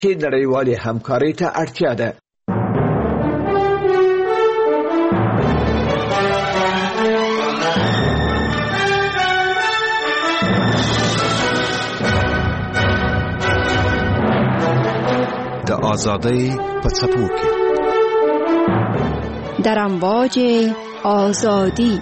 چې نړیوالې همکارۍ ته اړتیا ده. د آزادۍ په څپو کې در امواج آزادی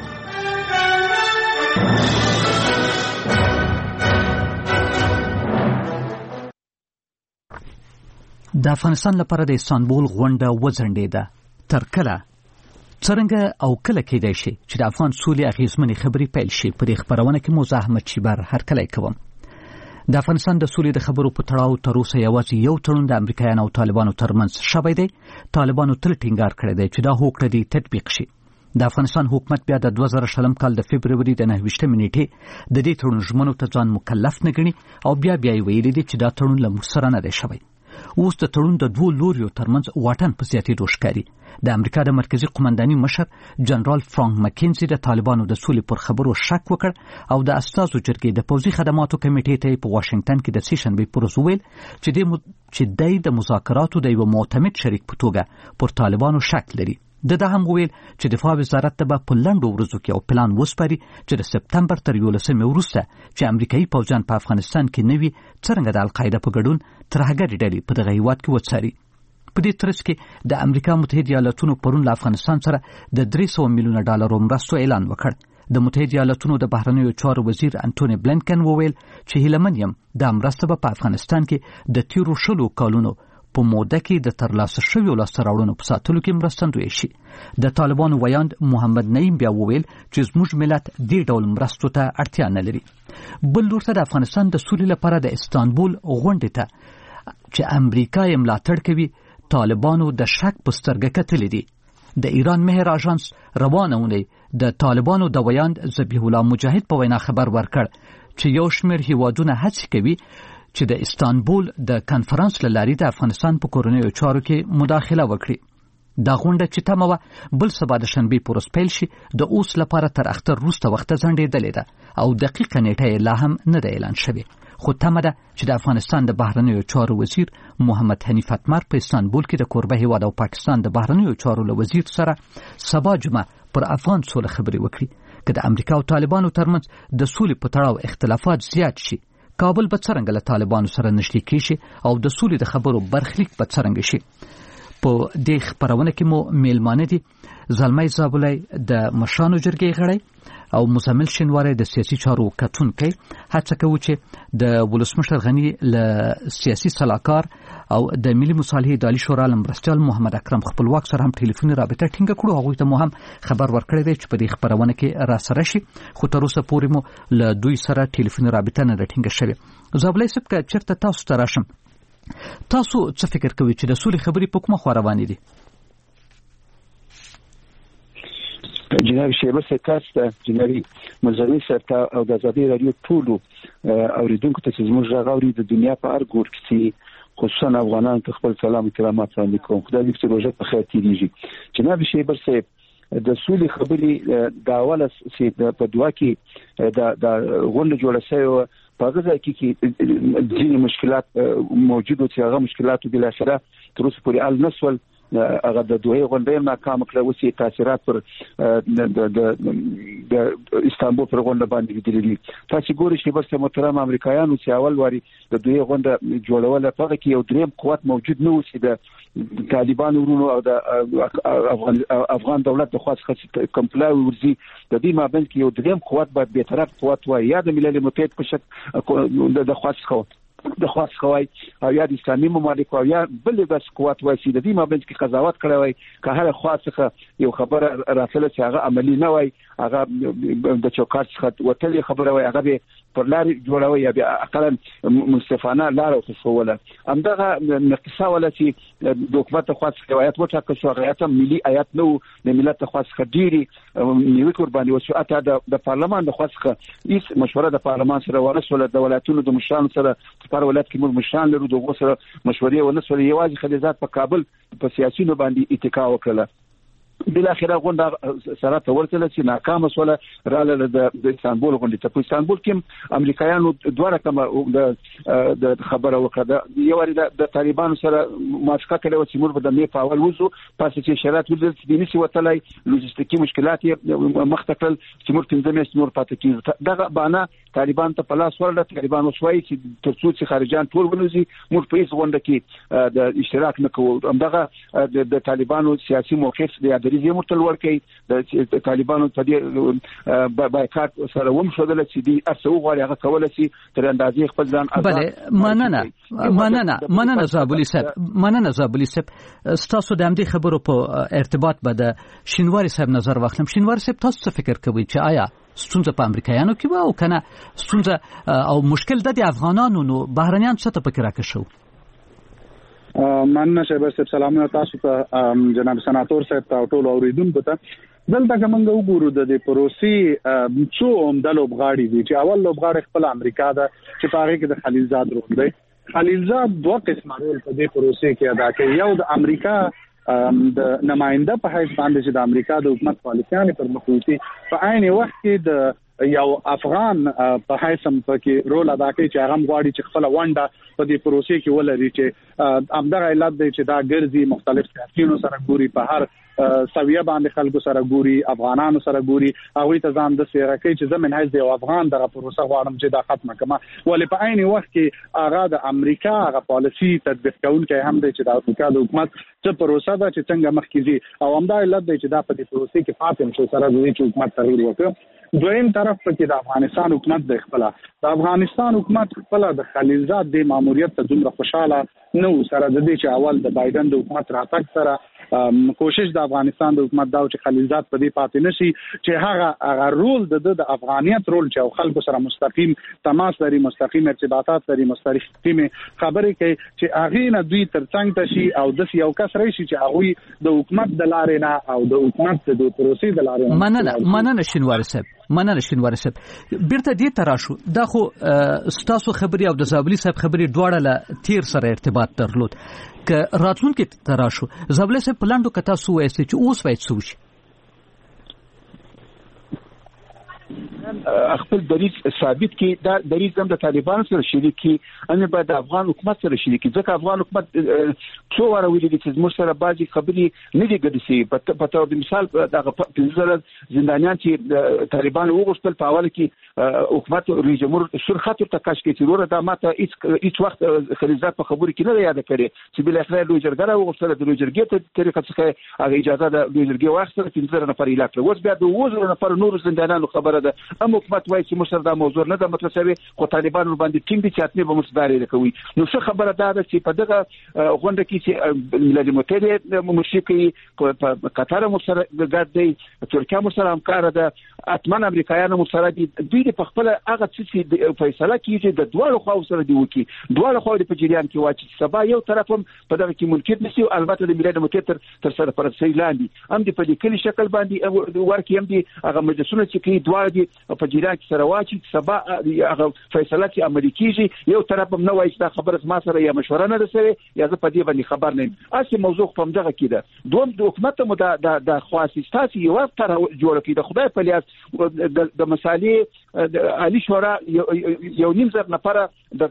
د افغانستان لپاره د استانبول غونډه وځنډېده. تر کله څرنګه او کله کېدای شي چې د افغان سولې اغیزمنې خبرې پیل شي؟ په دې خبرونه کې مو زه احمد شیبر هرکلی کوم. د افغانستان د سولې د خبرو په تړاو تر اوسه یوازې یو تړون د امریکایانو او طالبانو ترمنځ شوی دی. طالبانو تل ټینګار کړی دی چې دا هوکړه دې تطبیق شي. د افغانستان حکومت بیا د 2020 کال د فبروري د 29 نیټې د دې تړون ژمنو ته ځان مکلف نه ګڼي او بیا یې ویلي دي چې دا تړون له موږ سره نه دی شوی. اوس د تړون د دوو لوریو ترمنځ واټن په زیاتېدو ښکاري. د امریکا د مرکزی قومنداني مشر جنرال فرانک مکینزي د طالبانو د سولې پر خبرو شک وکړ او د استازو جرګې د پوځي خدماتو کمیټې ته په واشنگټن کې د سیشنبې پر ورځ وویل چې د مذاکراتو د یو معتمد شریک په توګه پر طالبانو شک لري. د هم ویل چې دفاع وزارت ته به په لنډو ورځو کې یو پلان وسپاري چې د سپتمبر تر 11 وروسته چې امریکایي پوځیان په افغانستان کې نوي څرنګه د القاعده په ګډون ترهګرې ډلې په دغه هیواد کې وڅاري. په دې ترڅ کې د امریکا متحده ایالاتونو پرون له افغانستان سره د 300 میلیونه ډالرو مرستو اعلان وکړ. د متحده ایالاتونو د بهرنیو چارو وزیر انټونی بلینکن وویل چې هیله من یم د مرسته په افغانستان کې د تیرو 20 کالونو په موده کې د ترلاسه شویو لاسته راوړنو په ساتلو کې مرستندوی شي. د طالبانو ویاند محمد نعیم بیا وویل چې زموږ ملت دې ډول مرستو ته اړتیا نه لري. بل لور ته د افغانستان د سولې لپاره د استانبول غونډې ته چې امریکا یې ملاتړ کوي طالبانو د شک په سترګه کتلې دي. د ایران مهر آژانس روانه اونۍ د طالبانو د ویاند ذبیح الله مجاهد په وینا خبر ورکړ چې یو شمېر هیوادونه هڅې کوي چې د استانبول د کنفرانس له لارې د افغانستان په کورنیو چارو کې مداخله وکړي. دا غونډه چې تمه وه بل سبا د شنبې په ورځ پیل شي د اوس لپاره تر اختر وروسته وخته ځنډېدلې ده او دقیقه نیټه یې لا هم نه ده اعلان شوې. خو تمه ده چې د افغانستان د بهرنیو چارو وزیر محمد حنیف اتمر په استانبول کې د کوربه هیواد او پاکستان د بهرنیو چارو له وزیر سره سبا جمعه پر افغان سوله خبرې وکړي. که د امریکا او طالبانو ترمنځ د سولې په تړاو اختلافات زیات شي، کابل به څرنګه له طالبانو سره نږدې کېږي او د سولې د خبرو برخلیک به څرنګه شي. په دې خبرونه کې مو میلمانه دي زلمی زابلی د مشرانو جرګې غړی او مزمل شینواری د سیاسي چارو کتونکی. هڅه کوو چې د ولسمشر غنی له سیاسي سلاکار او د ملي مصالحې اداري شورا مرستیال محمد اکرم خپلواک سره هم ټلیفوني رابطه ټینګه کړو. هغوی ته مو هم خبر ورکړی دی چې په دې خبرونه کې را سره شي، خو تر اوسه پورې مو له دوی سره ټلیفوني رابطه نه ده ټینګه شوې. زابلی صاحب که چېرته تاسو ته راشم، تاسو څه فکر کوئ چې د سولې خبرې په کومه خوا روانې دي؟ جناب شیبر صاحب تاسو ته، جناب مزري صاحب ته او د ازادي رادیو ټولو اوریدونکو ته چې زموږ غږ اوري د دنیا په هر ګوټ کې خصوصا افغانانو ته خپل سلام او کرامات وړاندې کوم. خدای دې چې روزه په خیر تیریږي. جناب شیبر صاحب د سولې خبرې د اوله چې په دوا کې د غونډه جوړه شوې په هغه کې ځینې مشکلات موجود او چې هغه مشکلات بل اخره تر اوسه پورې حل نشول. هغه د دوه غونډې ناکام کړو چې تاثیرات پر د استانبول پر غونډه باندې لیدلې. تاسو ګورئ چې بس محترم امریکایانو چې اول واري د دوه غونډه جوړول په هغه کې یو دریم قوت موجود نه و چې د طالبان ورونو او د افغان دولت د خاص کمپلای ورزي د دې مابین کې یو دریم قوت باید به طرف قوت وای یا د ملل متحد په شک د خاص خوای او یا د اسلامي ممالک او یا بل د قوت وای چې د دې مابین کې قضاوت کړی وای که هر خاصه یو خبره راتله چې هغه عملی نه وای، هغه د چوکاټ څخه وتلې خبره وای، هغه به پر لار جوړوي یا اقلا منصفانه لار او خصوله همدغه نقصه ولا چې د حکومت خاص روایت وټاکل شو. غیرت ملي آیات نو د ملت خاص خډيري نیوي قرباني وشو. اته د پارلمان د خاص هیڅ مشوره د پارلمان سره ورسوله، د ولایتونو د مشرانو سره پر ولایت کې موږ مشران لرو دغه سره مشورې ونسوله. یوازې خلیزات په کابل په سیاسيونو باندې اتکا وکړه. بل اخره غونډه سره ته ورتل چې ناکام وسوله رااله د استانبول غونډه ته په استانبول کې امریکایانو دوه رقم د خبره وکړه یو وری د طالبانو سره موافقه کړې و چې موږ د می په اول وځو پس چې شرایط ولر چې نشي وتلای لوجستیکي مشکلات مختکل چې موږ پنځه میاشتې نور پاتې کیږي دغه باندې طالبان ته په لاس ورل طالبان وسوي چې ترڅو چې خارجان ټول ونوزي موږ په هیڅ غونډه کې د اشتراک نه کوو همدغه د طالبانو سیاسي موقف د اداري مرتل ورکي د طالبانو په دې بایکاټ سره وم شودل چې دی ارسو غواړي هغه کول شي تر اندازې خپل ځان بله مننه زابلی صاحب تاسو د همدې خبرو په ارتباط به د شینواری صاحب نظر واخلم. شینواری صاحب تاسو څه فکر کوئ چې آیا ستونزه په امریکایانو کې و او کنه ستونزه او مشکل د افغانانو نو بهرنیان څه ته پکې راکښو؟ مننه شهباز صاحب سلامونه تاسو ته جناب سناتور صاحب ته ټول اوریدونکو ته. دلته کومه وګورو د پروسې څو عمده لوبغاړي دي چې اول لوبغاړي خپل امریکا ده چې په هغه کې د خلیلزاد رول دی. خلیلزاد دوه قسمه رول په دې پروسې کې ادا کوي. یو د امریکا د نماینده په حیث باندې چې د امریکا د حکومت پالیسیانه پر مخ وړي په عین وخت کې د یو افغان په حیث هم پکې رول ادا کوي چې هغه غواړي چې خپل ونډه په دې پروسې کې ولري چې همدغه علت دی چې دا ګرځي مختلف سیاسيونو سره ګوري په هر سویه باندې خلکو سره ګوري افغانانو سره ګوري هغه ته ځان د سیره کوي چې زمين حیث دی افغان دغه پروسه غواړم چې دا ختمه کما ولې په عین وخت کې هغه د امریکا هغه پالیسی تطبیق کوونکی هم دی چې د امریکا د حکومت څه پروسه ده چې څنګه مخکې او همدا علت دی چې دا په دې پروسې کې فاطم شو سره د حکومت تغییر وکړ. دویم طرف پکې د افغانستان حکومت د خپل د افغانستان حکومت خپل د خلیلزاد د ماموریت ته دومره خوشاله نو سره د دې چې اول د بایدن د حکومت راتګ سره کوشش د افغانستان د حکومت دا چې خلیلزاد په دې پاتې نشي چې هغه رول د افغانیت رول چې خلکو سره مستقیم تماس لري مستقیم ارتباطات لري مستقیم خبرې کوي چې هغه نه دوی ترڅنګ ته شي او د یو کس راشي چې هغه د حکومت د لارې نه او د حکومت د پروسې د لارې مننه شینواری صاحب بیرته دې تراشو دا خو ستاسو خبري او د زابلی صاحب خبري دواړه له تیر سره ارتباط درلود ک راتلونکي تراشو زابلی صاحب پلاندو کتا سو وایي چې اوس وایي څه وشي خپل دریځ ثابت کی دا دریځ هم د طالبانو سره شریک کی ان به د افغان حکومت سره شریک کی ځکه افغان حکومت څو واره ویلي چې موږ سره بعضی خبرې نه دي ګډسي په تور د مثال دغه پنځه زندانیان چې طالبان وغوښتل په اول کې حکومت رئیس جمهور سرخط ته کاش کې ضرورت ده ماته هیڅ وخت خلیلزاد په خبرو کې نه یاد کړي چې بل اخر لوی جرګه وغوښتل د لوی جرګې ته طریقه څخه هغه اجازه د لوی جرګې واخیستل 15 نفر ایله کړ اوس بیا د 20 نفر نور زندانیانو خبره ده هم حکومت وایي چې موږ سره دا موضوع نه ده مطلب شوی خو طالبانو باندې ټینګ دي چې اتنه به مصداري کوي نو څه خبره ده چې په دغه غونډه کې چې ملل متحد مشرکي په قطر مو سره ګډ دی ترکیه مو سره همکار ده اتمن امریکایانو مو سره دي دوی په خپل هغه څه فیصله کیږي د دوه خو سره دی وکی دوه خو د پجریان کې واچي سبا یو طرف هم په دغه کې ملکیت نشي البته د ملل متحد تر سره پر سیلاندي هم د په دې کلی شکل باندې ورکی هم دي هغه مجلسونه چې کوي دوه دي په جریان کې سره واچي سبا هغه فیصله چې عملي کیږي یو طرف هم نه وایي چې دا خبره ما سره یا مشوره نه ده سره یا زه په دې باندې خبر نه یم اصلي موضوع په دغه کې ده دوم د حکومت مو د خاصیتات یو تر جوړ کړي د خدای په لیاس د مصالح د عالی شورا یو نیم زر نفر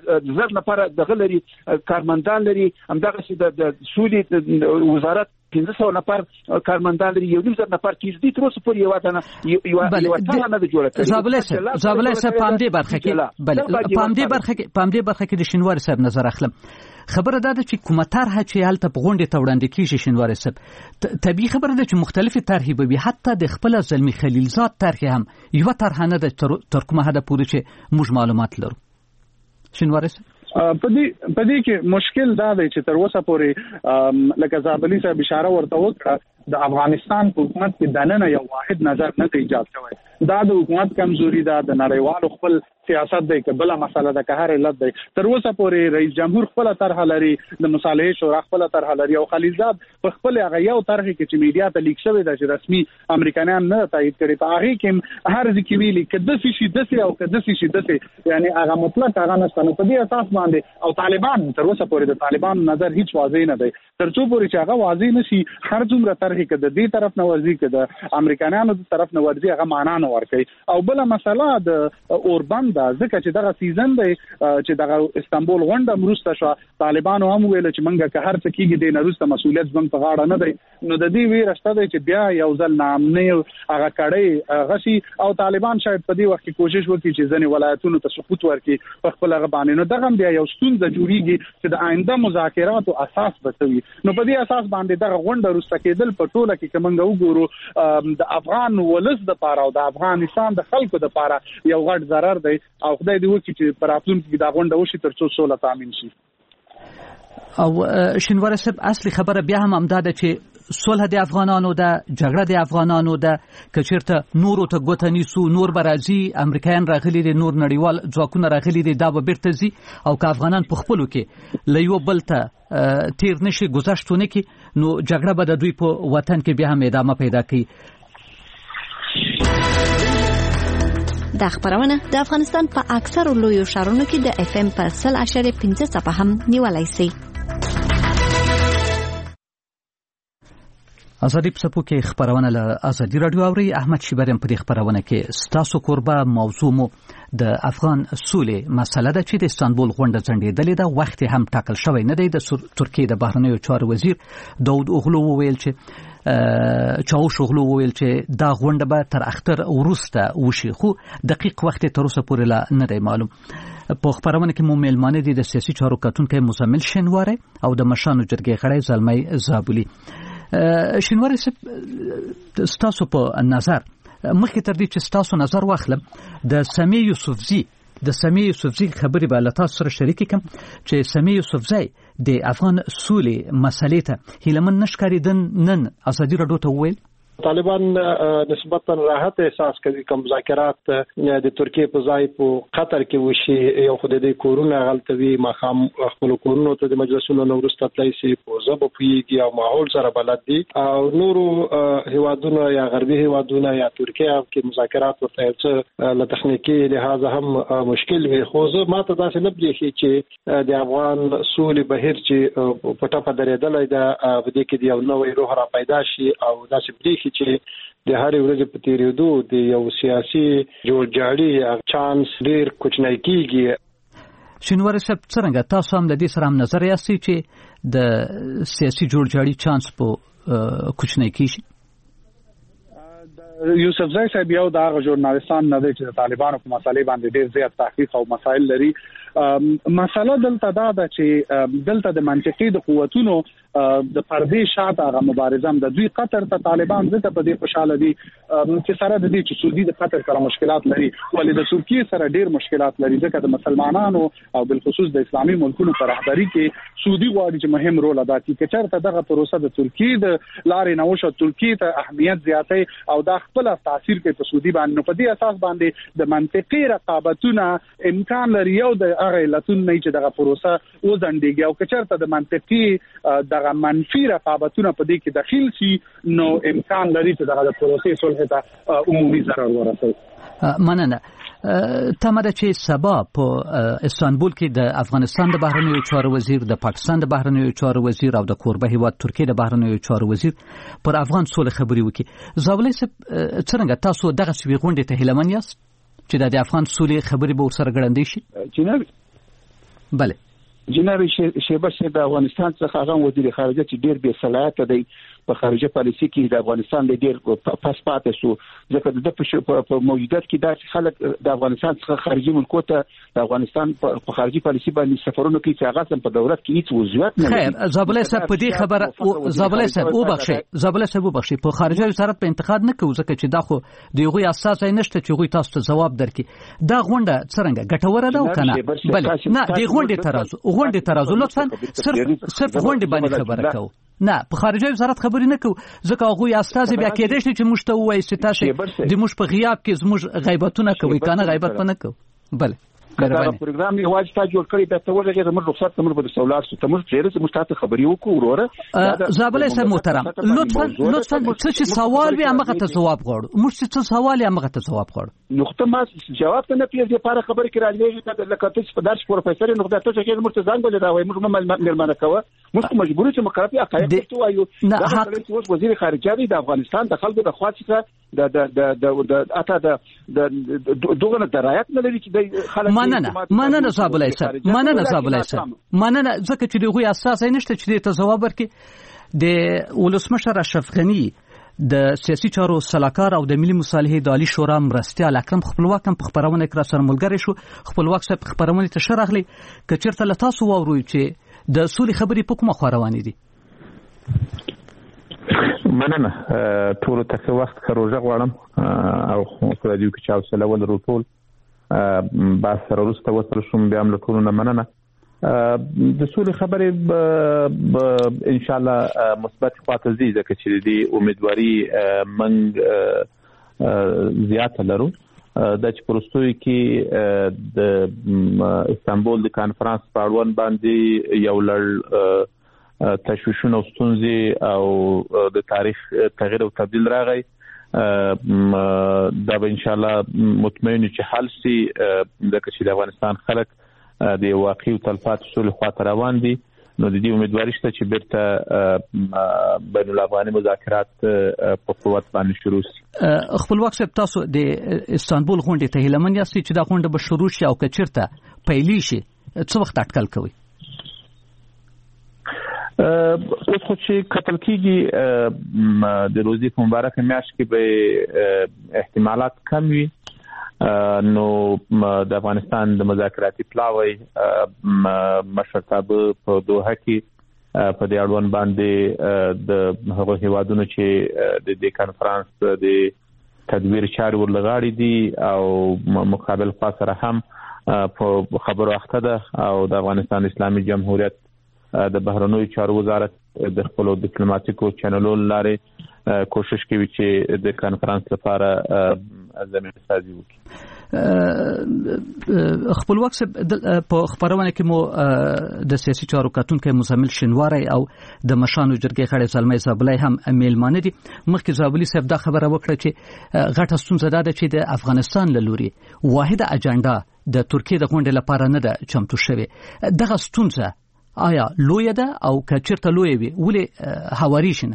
د غلري کارمندان لري همدغه چې د سولې وزارت 1500 نفر کارمندان لري یو نیم زر نفر کې دي تر اوسه پورې یو ځانه نه جوړه کړي زابلی صاحب پام دې برخه کې پام دې برخه کې د شینواری صاحب نظر اخلم خبره ده چې کومه طرحه چې هلته په غونډه ته وړاندې کیږي شینواری صاحب طبيعي خبره ده چې مختلفه طرحې به حتی د خپل زلمی خلیلزاد طرح هم یو طرحه نه ده تر کومه حد پورې چې موږ معلومات لرو شینواری صاحب په دې کې مشکل دا دی چې تر اوسه پورې لکه زابلی صاحب اشاره ورته وکړه د افغانستان حکومت کې دننه یو واحد نظر نه ایجاد شوی دا د حکومت کمزوري ده د نړیوالو خپل سیاست دی کبله مسله ده که هر علت دی تر اوسه پورې رئیس جمهور خپل طرح لري د مصالحه شورا خپل طرح لري او خلیلزاد په خپل هغه یو طرح کې چې میډیا ته لیک شوی ده چې رسمي امریکایان نه تایید کړي په هغه کې هر ځکه ویلي کده شي دسه او کده شي دسه یعنی هغه مطلق هغه نشته په دې اساس باندې او طالبان تر اوسه پورې د طالبان نظر هیڅ واضح نه دی تر څو پورې چې هغه واضح نشي هر څومره طرح هغه کې د دې طرف نه ورځي کې د امریکایانو د طرف نه ورځي هغه معنا نه ورکوي. او بل مسله د اوربند ځکه چې دغه سیزن دی چې دغه استانبول غونډه مروسته شو طالبانو هم ویل چې منګه که هر څه کیږي د نروسته مسؤلیت زموږ په غاړه نه دی. نو د دې ویره شته چې بیا یو ځل نامنه هغه کړي غشي او طالبان شاید په دې وخت کې کوشش وکړي چې ځنې ولایتونو ته سقوط ورکړي په خپل هغه باندې. نو دغه بیا یو ستونزه جوړیږي چې د آینده مذاکراتو اساس بسوي. نو په دې اساس باندې دغه غونډه روسته کېدل په ټوله کې کومنګ وګورو د افغان ولس د پاره او د افغانستان د خلکو د پاره یو غټ ضرر دی او خدای دې وکړي چې پر راتلونکي کې دا غونډه وشي ترڅو سوله تامین شي. او شینواری صاحب اصلي خبره بیا هم امداده چې صلح د افغانانو ده، جګړه د افغانانو ده، که چیرته نورو ته ګوته نیسو نور به راځي، امریکایان راغلي دي، نور نړیوال ځواکونه راغلي دي، دا به بیرته ځي او که افغانان په خپلو کې له یو بل ته تیر نشي گذشت ونه کړي نو جګړه به د دوی په وطن کې بیا هم ادامه پیدا کوي. دا خبرونه د افغانستان په اکثر لویو ښارونو کې د اف ام پر 100.5 څخه هم نیولای شي. ازادي په سپو کې خبرونه له ازادي رادیو اوري. احمد شیبرم په دې خبرونه کې ستاسو قربه موضوع مو د افغان سولې مسله ده چې د استانبول غونډه ځنډېدلې ده. وخت هم ټاکل شوی نه دی. د ترکیې د بهرنیو چارو وزیر داود اوغلو وویل چې چاوش اوغلو وویل چې دا غونډه به تر اختر وروسته وشي، خو دقیق وخت تر اوسه پورې لا نه دی معلوم. په خبرونه کې مو میلمانه دي د سیاسي چارو کتونکي مزمل شینواری او د مشانو جرګې غړی زلمی زابلی. شینواری صاحب ستاسو په نظر مخکې تر دې چې ستاسو نظر واخلم د سمیع یوسفزي خبرې به له تاسو سره شریک کړم چې سمیع یوسفزي د افغان سولې مسلې ته هیلمن نشکاریدن نن ازادي رادیو ته وویل طالبان نسبتا راحت احساس کوي کوم مذاکرات د ترکیې په ځای په قطر کې وشي. یو خو د کورونه غلطوي مخام خپل کورونو ته د مجلسونو نورسته تلای شي په ځبو پیږي او ماحول سره بلد دي او نورو هیوادونو یا غربي هیوادونو یا ترکیه کې مذاکرات ورته څه له تخنیکی لحاظ هم مشکل وي. خو زه ماته داسې نه بریښي چې د افغان سولې بهیر چې پټه په درېدلې ده په دې کې یو نوې روح را پیدا شي او داسې بریښي چې د هرې ورځې په تیریدو د یو سیاسي جوړجاړي چانس ډیر کوچنی کیږي. شینواری صاحب څنګه تاسو هم د دې سره هم نظر یاستئ چې د سیاسي جوړجاړي چانس په کوچنی کیږي؟ یوسفزی صاحب یو د هغه ژورنالیستان نه دی چې د طالبانو په مسالې باندې ډیر زیات تحقیق او مسایل لري. مسله دلته دا ده چې دلته د منطقي د قوتونو د پردې شاته هغه مبارزه د دوی قطر ته طالبان ځکه په دې خوشاله دي چې سره د دې چې سعودي د قطر سره مشکلات لري ولې د ترکیې سره ډیر مشکلات لري ځکه د مسلمانانو او بالخصوص د اسلامي ملکونو په رهبری کې سعودي غواړي چې مهم رول ادا کړي. که چېرته دغه پروسه د ترکیې د لارې نه وشو ترکیې ته اهمیت زیاتې او دا خپل تاثیر کوي په سعودي باندې، نو په دې اساس باندې د منطقي رقابتونه امکان لري یو د هغه علتون نه چې دغه پروسه وځنډيږي او که چېرته د منطقي دغه منفي رقابتونه په دې کې داخل شي نو امکان لري چې دغه پروسې صلح ته عمومي ضرر ورسوي. مننه. تمره چې سبا په استانبول کې د افغانستان د بهرنیو چارو وزیر، د پاکستان د بهرنیو چارو وزیر او د کوربه هیواد ترکیې د بهرنیو چارو وزیر پر افغان سولې خبرې وکړي. زابلی صاحب څنګه تاسو دغه سوي غونډې ته هیلمن یاست چې د افغان سولې خبرې به ورسره ګړندې شي؟ جناب بله جناب شیبه صاحب د افغانستان څخه هغه وزیر خارجه چې ډیر بې صلاحیته دی په خارجه پالیسي کې د افغانستان د ډیر پاس پاتې شو ځکه د موجودیت کې داسې خلک د افغانستان څخه خارجي ملکو ته د افغانستان په خارجي پالیسي باندې سفرونه کوي چې هغه په دولت کې هیڅ وضعیت نه لري. خیر زابلی صاحب په دې خبره زابلی صاحب وبخښي په خارجه وزارت په انتقاد نه کوي ځکه چې دا خو د یوغي اساس نشته چې یوغي تاسو ته جواب درکړي. دا غونډه څنګه ګټوره ده او کنه؟ بله نه د غونډې ترازو لطفا صرف غونډې باندې خبره کوو نه په خارجه وزارت خبرې نه کوو ځکه هغه استاد بیا کېدای شي چې موږ ته وایي چې تاسو د موږ په غیاب کې زموږ غیبتونه کوي کنه غیبت نه کوو. بله دا پروګرام یې واجب تا جوړ کړی به ته ورغې موږ رخصت ته موږ به سولار ته موږ چیرې موږ تاسو خبرې وکړو وروره زابلې سره محترم لطفا څه سوال به هغه ته جواب غواړو موږ څه سوال هغه ته جواب غواړو نقطه ما جواب ته نه پیږي لپاره خبرې کې راځي لکه ته په درس پروفیسور نقطه ته چې موږ ته ځان بلې راوي موږ مېلمانه کوو موږ مجبور چې مقرري حقایق ته وایو دا چې وزیر خارجه دی د افغانستان د خلکو د خواصه د اته د دوغه درایت نه لري چې د خلک مننه زابلې سره مننه ځکه چې دغه اساس نشته چې ته جواب ورکړي د ولسمشر اشرف غنی د سیاسي چارو سلاکار او د ملي مصالحې د عالی شورا مرستیال اکرم خپلواک هم په خبرونه کې سره ملګری شو خپلواک صاحب خبرونه ته شرحلي ک چیرته له تاسو ووري چې د سولې خبرې په کومه خوا روانې دي مننه ټول ته وخت خروجه غواړم او خو د یو کې چاو سره ولرو ټول با سره ورسته وصل شوم بیا هم ټول نه مننه د سولې خبرې ان شاء الله مثبت خواته زی ځکه چې دی امیدواري منګ زیات لرو د چپرستوي کې د استانبول د کانفرنس په اړوند باندې یو لړ تشویشونه او ستونزې او د تاریخ تغییر او تبديل راغی دا به ان شاء الله مطمئن چې حل شي د کچې د افغانستان خلک د واقعي او تلفات سولې خواته روان دي نو د دې امیدواري شته چې بیرته بین الافغاني مذاکرات په قوت باندې شروع شي خپلواک صاحب تاسو د استانبول غونډې ته هیلمن یاست چې دا غونډه به شروع شي او کچرته پیلی شي څه وخت اټکل کوي اوس خو چې قتل کیږي د روزي په مبارک میاشت کې به احتمالات کم وي نو د افغانستان د مذاکراتي پلاوی مشرتابه په دوحه کې په دې اړوند باندې د هغو هیوادونو چې د دې کانفرنس د تدویر چارې ورلغاړي دي او مقابل خوا سره هم په خبرو اخته ده او د افغانستان اسلامي جمهوریت د بهرنیو چارو وزارت د خپل ډیپلوماټیکو چینلونو لارې کوشش کوي چې د کانفرنس لپاره زمینه سازي وکړي خپلواک په خبرونه کې مو د سیاسي چارو کتونکو مزمل شنواری او د مشانو جرګې غړي زلمي زابلای هم میلمانه دي مخکې زابلی صاحب دا خبره وکړه چې غټه ستونزه ده چې د افغانستان له لوري واحده اجنډا د ترکیه د غونډې لپاره نه ده چمتو شوې دغه ستونزه آیا لوی ده او کچرته لوی وي ولې هواري شنه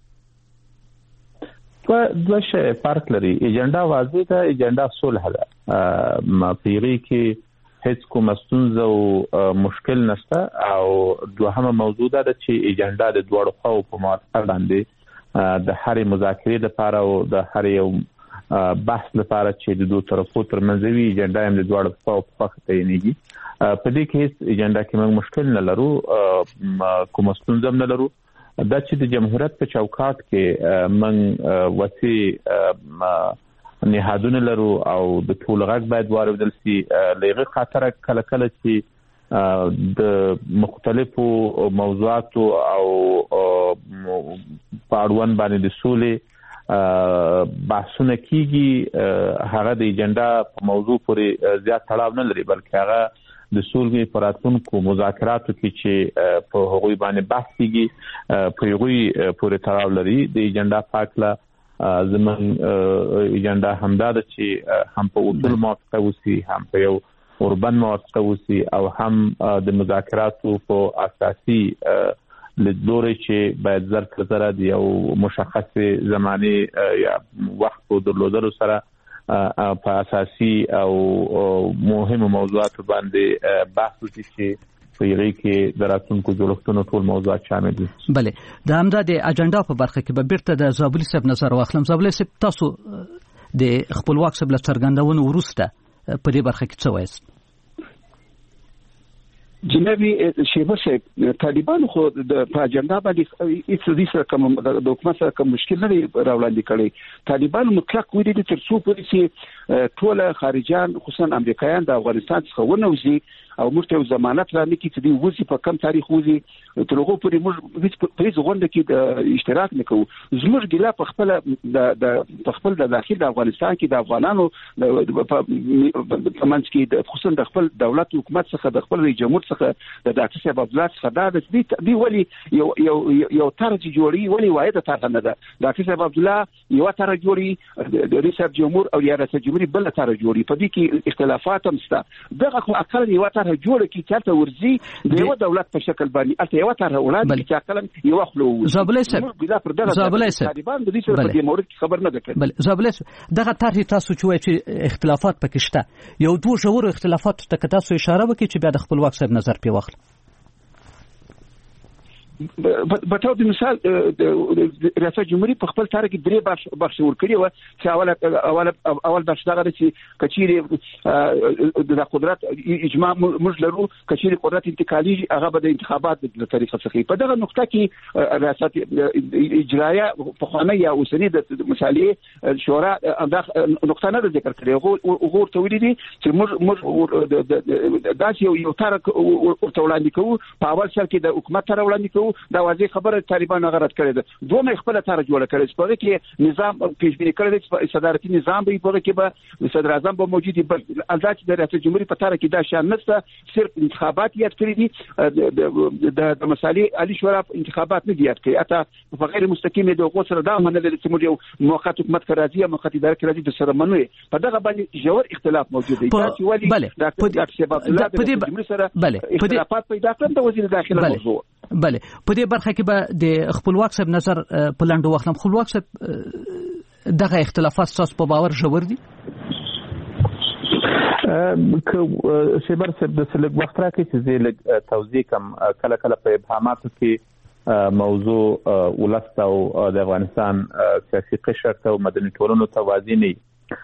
دوه شی فرق لري ایجنډا واضح ده ایجنډا صلح ده مافيري کې هیڅ کوم ستونزه او مشکل نشته او دوهمه موضوع ده چې ایجنډا د دوړو خو په موافقه باندې د هرې مذاکرې لپاره او د هر یو بحث لپاره چې د دوه طرفو ترمنځ وي ایجنډا هم د دوړو خو په وخت تعینېږي په دې کې ایجنډا کې موږ مشکل نه لرو کوم ستونزه نه لرو دا چې د جمهوریت په چوکاټ کې موږ وسی نهادونه لرو او د ټول غږ باید واردل شي لغه خاطر کله کله چې د مختلفو موضوعاتو او پاړون باندې د سولې بحثونه کیږي هغه د ایجنډا په موضوع پورې زیات تړاو نه لري بلکې هغه د سولې پراتونکو مذاکراتو کې چې په هغوی باندې بحث کیږي په هغوی پورې تړاو لري د ایجنډا پاکله زمون ایجنډا همدا ده چې هم په اصول موافقه وسی هم په یو اوربن موافقه وسی او هم د مذاکراتو په اساسي لیدلوري چې باید زر د یو مشخص زماني یا وخت درلودلو سره په اساسي او مهمو موضوعاتو باندې بحث وشي چې په یوه کې د راتلونکو جوړښتونو ټول موضوعات شامل دي. بله د همدا د اجنډا په برخه کې به بیرته د زابلی صاحب نظر واخلم. زابلی صاحب تاسو د خپلواک صاحب له څرګندونې وروسته په دې برخه کې څه وایست؟ جنبي شیبه صاحب طالبان خو د اجنډا باندې هیڅ د سره کوم د حکومت سره کوم مشکل نه راوړاندې کړي. طالبان مطلق ویلي دي تر څو پورې چې ټول خارجيان خصوصا امریکایان د افغانستان څخه ونوځي او موږ ته ضمانت را نکړي چې دوی وځي په کم تاریخ وځي تر هغه پورې موږ په هیڅ غونډه کې د اشتراک نکوو. زموږ ګلا په خپل د داخل د افغانستان کې د افغانانو په منځ کې د خصوصا د خپل دولت حکومت څخه د خپل جمهور څخه د ډاکټر صاحب عبدالله څخه دا دی ولی یو طرح جوړي ولی واحده طرح نه ده. ډاکټر صاحب عبدالله یو طرح جوړي د ریاست جمهور او ریاست جمهوریت بل طرح جوړي په دې کې اختلافات هم شته. دغه خو اقل یو طرح جوړه کی چې ته ورزي د یو دولت په شکل باندې البته یو طرح وړاندې چې اقل یو خلو زابلې طالبان د دې سره په دې مورد خبر نه ده. بل زابلې دغه طرح تاسو چې اختلافات پکې شته یو دوه ژور اختلافات ته تاسو اشاره وکړئ چې بیا د خپلواک صاحب نظر په واخلئ. بټاو د مثال د ریاست جمهوریت په خپل تاریخ کې درې بخش ورکړي و چې اول بخش دغه چې کچيري د قدرت اجماع موږ لرو کچيري قدرت انتقالي هغه به د انتخابات د طریقه څخه په دغه نقطه کې ریاست اجرایه په خانه یا اوسنی د مسالې شورا دغه نقطه نه ذکر کړي هغه ورته دي چې موږ داسې یو تارک ورته وړاندې کوو په اول سر کې د حکومت تر وړاندې کوو دا واضح خبره طالبان غلط کړی ده. دوه خپل تر جوړ کړی چې په کې نظام پیشبینی کړی چې صدارتي نظام به په کې به صدر اعظم به موجود وي. البته د ریاست جمهوریت په تر کې دا شان نشته صرف انتخابات یاد کړی دي د مسالې علي شورا انتخابات نه دي یاد کړی اته په غیر مستقیم د حقوق سره دا منل چې موږ یو موقت حکومت راځي یا موقت اداره راځي د سره منوي په دغه باندې جوړ اختلاف موجود دی چې ولی ډاکټر شباب الله د جمهوریت سره اختلافات پیدا کړل د وزیر داخله موضوع. بله په دې برخه کې به د خپلواک صاحب نظر په لاندو واخلم. خپلواک صاحب دغه اختلافات تاسو په باور ژور دي؟ که شیبر صاحب د سلګ وخت راکې چې زه لږ توضیح کوم کله کله په ابهاماتو کې موضوع ولست او د افغانستان سیاسي قشر ته او مدني ټولنو ته واضح نه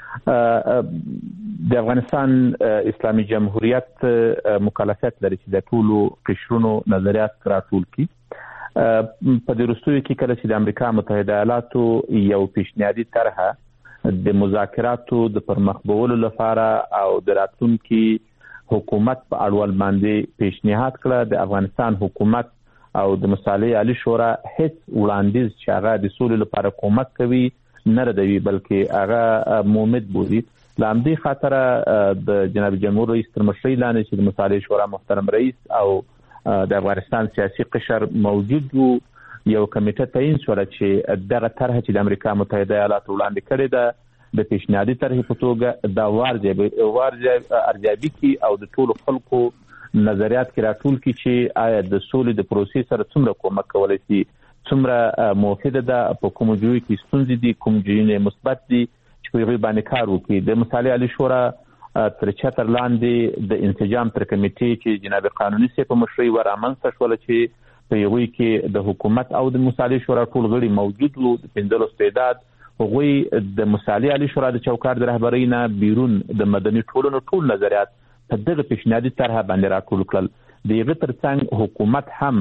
د افغانستان اسلامي جمهوریت مکلفیت لري چې د ټولو قشرونو نظریات راټول کړي. په دې وروستیو کې کله چې د امریکا متحده ایالاتو یو پیشنهادي طرحه د مذاکراتو د پرمخ بیولو لپاره او د راتلونکي حکومت په اړوند باندې پیشنهاد کړه، د افغانستان حکومت او د مصالحې عالی شورا هیڅ وړاندیز چې هغه د سولې لپاره کومک کوي نه ردوي، بلکې هغه مومد بولي. لامدې خاطر د جناب جمهور رئیس تر مشرۍ لاندې چې د مصالحې شورا محترم رئیس او د افغانستان سیاسي قشر موجود وو، یو کمیټه تعین شوه چې دغه طرح چې د امریکا متحده ایالاتو وړاندې کړې ده د پیشنهادي طرحې په توګه دا ارزیابي کړي او د ټولو خلکو نظریات کې راټول کړي چې آیا د سولې د پروسې سره څومره کومک کولی شي، څومره موفده ده، په کومو ځایو کې ستونزې دي، کوم ځایونه مثبت دي چې په هغوی باندې کار وکړي. د مصالحې عالی شورا تر چتر لاندې د انسجام تر کمیټې چې جناب قانوني صاحب په مشرۍ ورامنځته شوله چې په هغوی کې د حکومت او د مصالحې شورا ټول غړي موجود وو، د 15 تعداد هغوی د مصالحې عالی شورا د چوکاټ د رهبرۍ نه بیرون د مدني ټولنو ټول نظریات په دغه پیشنهادي طرحه باندې راټول کړل. د هغه ترڅنګ حکومت هم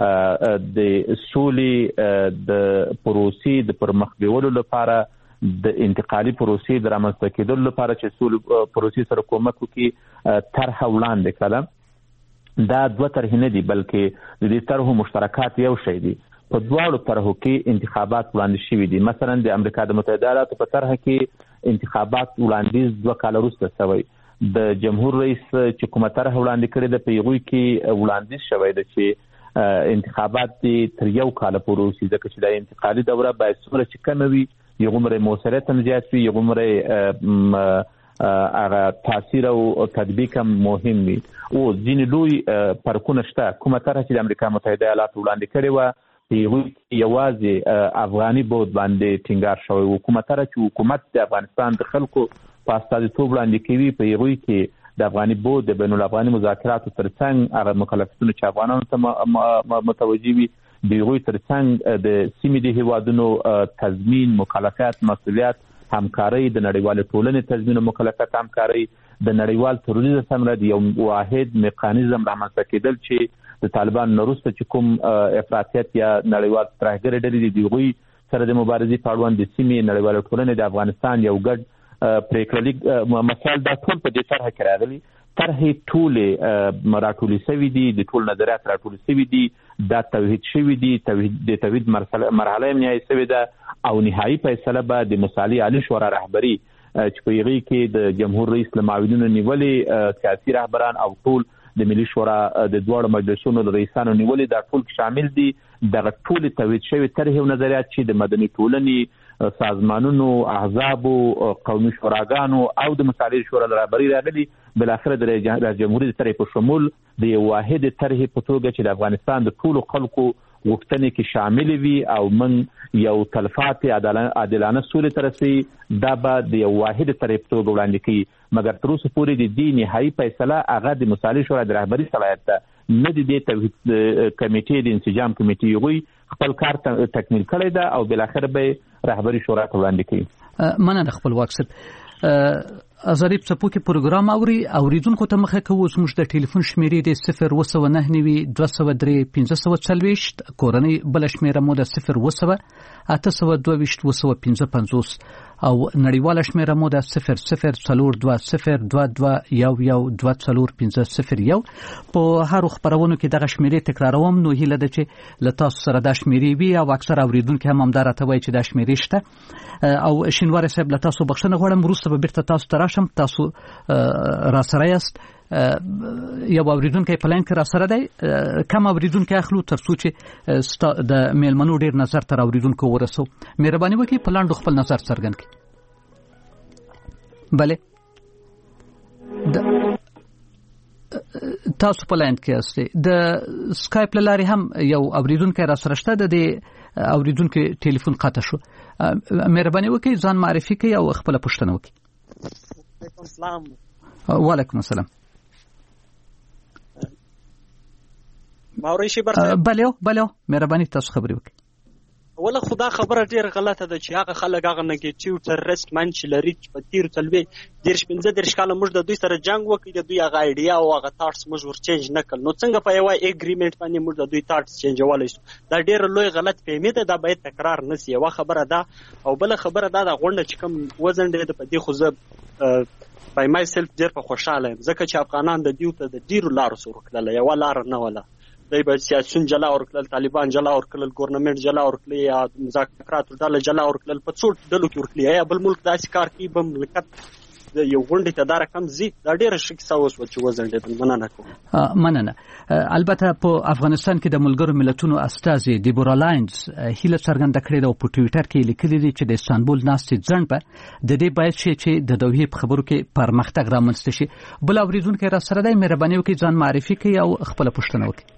د سولې د پروسې د پرمخ بیولو لپاره د انتقالي پروسې د رامنځته کېدلو لپاره چې سولې پروسې سره کومک وکړي طرحه وړاندې کړه. دا دوه طرحې نه دي بلکې د دې طرحو مشترکات یو شی دي. په دواړو طرحو کې انتخابات وړاندې شوي دي. مثلا د امریکا د متحده ایالاتو په طرحه کې انتخابات وړاندیز 2 کال وروسته شوی. د جمهور رئیس چې کومه طرحه وړاندې کړې ده په هغوی کې وړاندیز شوی ده چې انتخابات دي تر 1 کال پورې وشي، ځکه چې د انتقالي دوره باید څومره چې کمه وي یغومره موثریت هم زیات وي، یغومره هغه تاثیر او تطبیق هم مهم وي. او ځینې لوی فرقونه شته. کومه طرحه چې د امریکا متحده ایالاتو وړاندې کړې وه هغوی یوازې افغاني بود باندې ټینګار شوی و. کومه طرحه چې حکومت د افغانستان د خلکو په استازیتوب وړاندې کوي په هغوی کې د افغاني بود د بین الافغاني مذاکراتو ترڅنګ هغه مکلفیتونه چې افغانانو ته متوجه وي د هغوی ترڅنګ د سیمې د هیوادونو تضمین، مکلفیت، مسؤلیت، همکارۍ، د نړیوالې ټولنې تضمین او مکلفیت همکارۍ، د نړیوال تروریزم سره د یو واحد میکانیزم رامنځته کېدل چې د طالبان وروسته چې کوم افراطیت یا نړیوال ترهګر ډلې دي دوی سره د مبارزې په اړوند د سیمې نړیوال ټولنې د افغانستان یو ګډ پریکړلیک مسایل دا ټول په دې طرح کې راغلي طرحې ټولې راټولې شوي دي د ټول نظریات راټولې شوي دي دا توحید شوي دي د توحید مرحله نهایي شوې ده او نهایي فیصله به د مصالح عالی شورا رهبری چې په هغې کې د جمهور رئیس له معاونینو نیولې سیاسي رهبران او ټول د ملي شورا د دواړو مجلسونو د رئیسانو نیولې دا ټول شامل دي دغه ټول توحید شوي طرحې او نظریات چې د مدني ټولنې سازمانونو احزابو قومي شوراګانو او د مصالح شورا رهبری راغلي بالاخره د جمهوریت طرحې په شمول د یو واحد طرحې په توګه چې د افغانستان د ټولو خلکو غوښتنې کې شامل وي او من یو تلفات عادلانه سولې ته رسي دا به د یو واحد طرحې په توګه وړاندې کوي مګر تر اوسه پورې د دې نهایي فیصله هغه د مصالح شورا د رهبري صلاحیت ده نه د دې توحید کمیټې د انسجام کمیټې هغوی خپل کار تکمیل کړی ده او بالاخره به رهبري شورا ته وړاندې کوي. مننه خپلواک صاحب. ظریف څپو کې پروګرام اوریدونکو ته مخه کوو. زموږ د ټلیفون شمیرې د 019 203 540 کورنۍ بل شمیره مو د 0 822 او نړیواله شمیره مو د 002202211240 په هر خبرونو کې دغه شمیرې تکراروم نو هیله ده چې له تاسو سره د شمیرې وي او اکثر اوریدونکو هم همدار ته وایي چې د شمیرې شته او شینوار صاحب له تاسو بخښنه غواړم وروسته به بیرته تاسو ته راشم. تاسو را سره یاست یو اوریدونکو په لاین کې را سره دی کم اوریدونکو اخلو ترڅو چې د میلمنو ډیر نظر تر اوریدونکو ورسو. مهرباني وکړئ په لاندو خپل نظر څرګند کړئ. بله تاسو په لاین کې یاست. د سکایپ لاري هم یو اوریدونکو را سره شته د اوریدونکو ټلیفون قطع شو. مهرباني وکړئ ځان معرفي کړئ او خپل پوښتنه وکړئ. وعلیکم السلام. ماوري شي برته بله مهرباني تاسو خبرې وکړئ. ولا خدا خبره ډیره غلطه ده چې هغه خلک هغه نیگیټیو ټرست منچ لري چې په تیر تلوي د 15 کال موږ د دوی سره جنگ وکړو د دوی هغه ایډیا او هغه تاټس موږ ور چینج نکړ نو څنګه په یو اګریمنت باندې موږ د دوی تاټس چینجولای شو. دا ډیره لوی غلط فهمي ده دا باید تکرار نشي. یو خبره ده او بل خبره ده د غونډه چې کوم وزن دی په دې خو زه بای مای سلف ډیر په خوشاله یم ځکه چې افغانان د دیو ته د ډیرو لارو سره کړل یو لار نه ولا دای په سیاسيون جلا ورکل طالبان جلا ورکل ګورنمنت جلا ورکل یا مذاکرات ډله جلا ورکل په څو ډلو کې ورکل یا بل ملک داسې کار کوي به مملکت یو غونډه ته دا رقم زی دا ډیره شک ساوس و چې وزن دې مننه کوم. مننه. البته په افغانستان کې د ملګرو ملتونو استازي دیبورا لاینز هیله څرګنده کړې ده او په ټوئیټر کې لیکلي دي چې د استانبول ناستې ځنډ په د دې باید چې د دوحې په خبرو کې پرمختګ رامنځته شي. بل اوریدونکو را سره دی مهرباني وکړئ ځان معرفي کړئ او خپل پوښتنه وکړئ.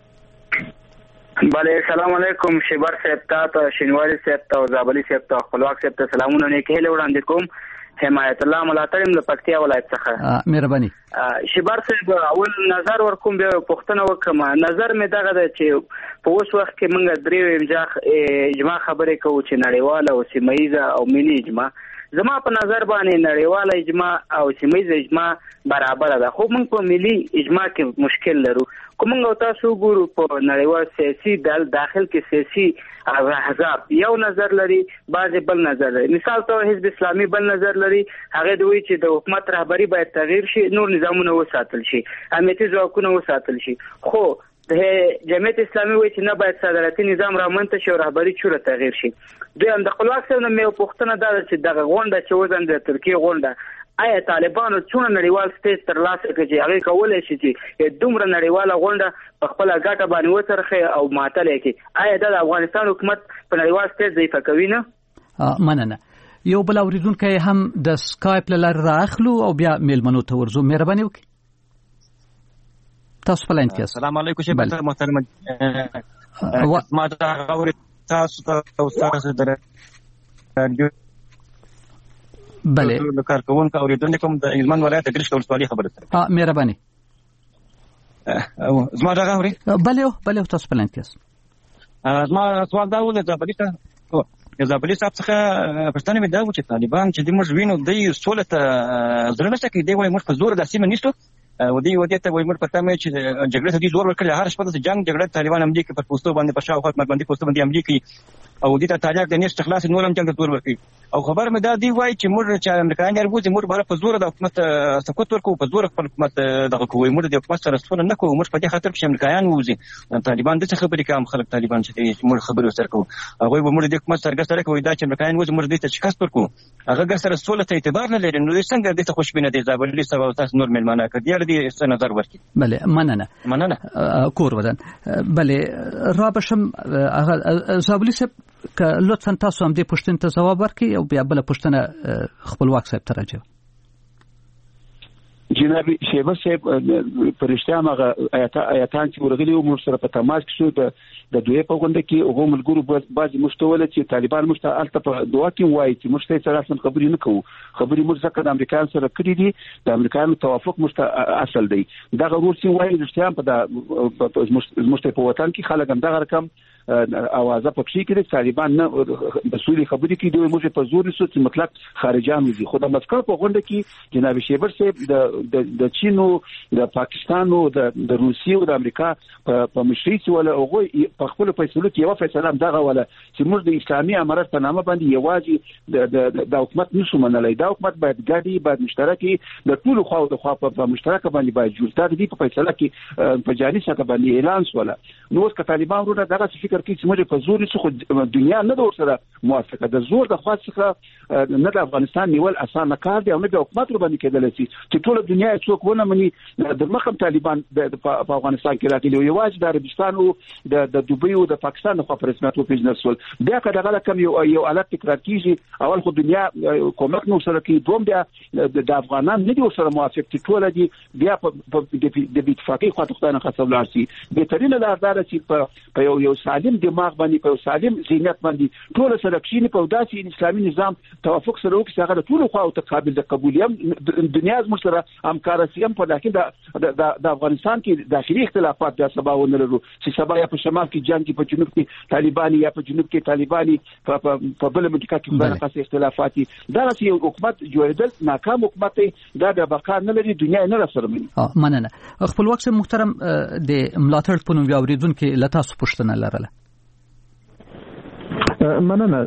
بله السلام علیکم شیبر صاحب ته شینواری صاحب ته او زابلی صاحب ته خپلواک صاحب ته سلامونه نیکه هیله وړاندې کوم. حمایت الله ملاتړم د پکتیا ولایت څخه. مهرباني. شیبر صاحب اول نظر ورکوم بیا پوښتنه وکم. نظر مې دغه ده چې په اوس وخت کې موږ درې اجماع خبرې کوو چې نړیواله او سیمایي او ملي اجماع. زما په نظر باندې نړیواله اجماع او سیمایي اجماع برابر ده خو موږ په ملي اجماع کې مشکل لرو. کوم تاسو ګورو په نړیوال سیاسي داخل کې سیاسي احزاب یو نظر لري بعض بل نظر لري. مثال ته حزب اسلامي بل نظر لري هغه دوی چې د حکومت رهبری باید تغییر شي نور نظامونه وساتل شي امنیتي ځواکونه وساتل شي خو د جمعیت اسلامي وایي چې نه باید صدارتي نظام رامنځته شي او رهبری چوره تغییر شي. دوی هم د خپلواک صاحب نه مې پوښتنه ده چې دغه غونډه چې وزن د ترکیه غونډه آیا طالبانو څونه نړیوال سټیج ترلاسه کړي چې هغه کولای شي چې دومره نړیواله غونډه په خپل ګټه باندې وڅرخي او ماتل کړي؟ آیا د افغانستان حکومت په نړیوال سټیج ضعیف کوي نه؟ مننه. یو بل اوریدونکو هم د سکایپ لاره راخلو او بیا میلمنو ته ورزو. مهرباني وکړئ. تاسو په لاین کې یاست. السلام علیکم شیخ محترم ما دا غوړ تاسو ته استاد درنګ بله د کارکونکو اوریدونکو د هلمند ولایت د ګرشت ولسوالۍ خبره سره مهرباني. زما دا غوړ بله تاسو په لاین کې یاست. زما سوال دا ونه ده په دې زابلي صاحب څخه پښتنه مې دا و چې طالبان چې د موږ وینو د سولې ته زړه نشته کې دی وای موږ په زور د سیمه نیسو و دې ته وای موږ پته مې چې جګړه ته دي زور ورکړي هر شپه د جنگ جګړه طالبان هم دي کې پر پوسټو باندې په شاو خاطر باندې پوسټو باندې هم دي کې او دې ته تاریخ د نشټ خلاص نور هم جنگ ته زور ورکړي او خبر مې دا دی وای چې موږ چې امریکایان یې موږ بره په زور د حکومت سقوط ورکو په زور خپل حکومت دغه کوی موږ د حکومت سره ستونه نه کوو موږ په دې خاطر چې امریکایان ووزي طالبان د څه خبرې کوم خلک طالبان چې موږ خبرې سره کوو هغه موږ د حکومت سره سره کوي دا چې امریکایان ووزي موږ دې ته شکست ورکو هغه سره سولې ته اعتبار نه لري نو څنګه دې ته خوشبینه دي زابلي سبا تاسو نور ملمانه کړي دې څه نظر ورکړي بله مننه کور ودان بله را بشم زابلي صاحب که لطفا تاسو هم دې پوښتنې ته ځواب ورکړئ او بیا بله پوښتنه خپلواک صاحب ته راجو جناب شیبه صاحب پرشتیا مغه آیاتان چې ورغلي او موږ سره په تماس کې شو د دوی په غونډه کې هغه ملګرو بعضی مشتوله چې طالبان مشته الته په دوا کې وایي چې مشته سره اصلا خبرې نه کوو خبرې موږ ځکه د امریکایانو سره کړې دي د امریکایانو توافق مشته اصل دی دا غوړ چې وایي رښتیا په مشته په وطن کې خلک هم دا رقم اوازه پکې کې طالبان نه د سولې خبرې کې دوی موږ په زور نسو چې مطلق خارجان دي خو د مسکو په غونډه کې جناب شیبر صاحب د چینو د پاکستانو د روسیې او د امریکا په مشرعي ولا هغه په خپل فیصلو کې یو فیصله دغه ولا چې موږ د اسلامي امارت په نامه باندې یوازې د حکومت نشو منلای دا حکومت باید ګډي باید مشترکي د ټول خو د خو په مشترک باندې باید جوړ دي په فیصله کې په جاري سره باندې اعلان ولا نو اوس طالبان ورته دغه فکر کوي چې موږ په زور څخه دنیا نه د ورسره موافقه د زور د خاص څخه نه د افغانستان نیول اسانه کار دی او نه د حکومت باندې کېدل چې ټول دنیا څوک ونه مني د مخم طالبان په افغانستان کې راغلي او یوازې د عربستان او د دوبۍ او د پاکستان خو په رسمیت او پیژنسول بیا کله کم یو حالت تکرار کیږي اول خو دنیا کومک نو سره کې دوم بیا د افغانان نه دي سره موافق چې ټول دي بیا د اتفاقي خاطرانه خاصولار سي بهترینه لار دا چې په یو سالم دماغ باندې په سالم ذهنیت باندې ټول سره کښینی په داسې اسلامي نظام توافق سره وکړي چې هغه ټول خو او تقابل د قبولیت دنیا زموږ سره همکار سیم په داخل د افغانستان کې داخلي اختلافات د سبا ونلرو چې سبا یا په شمال کې جنگ کې په جنوب کې طالبان یا په جنوب کې طالبانی په بل منطقه کې باندې خاصه اختلافات دا چې یو حکومت جوړېدل ناکام حکومت دا د بقا نه لري دنیا نه سره مني مننه خپل وخت محترم د ملاتړ په نوم اوریدونکو لته تاسو پوښتنه لرله مننه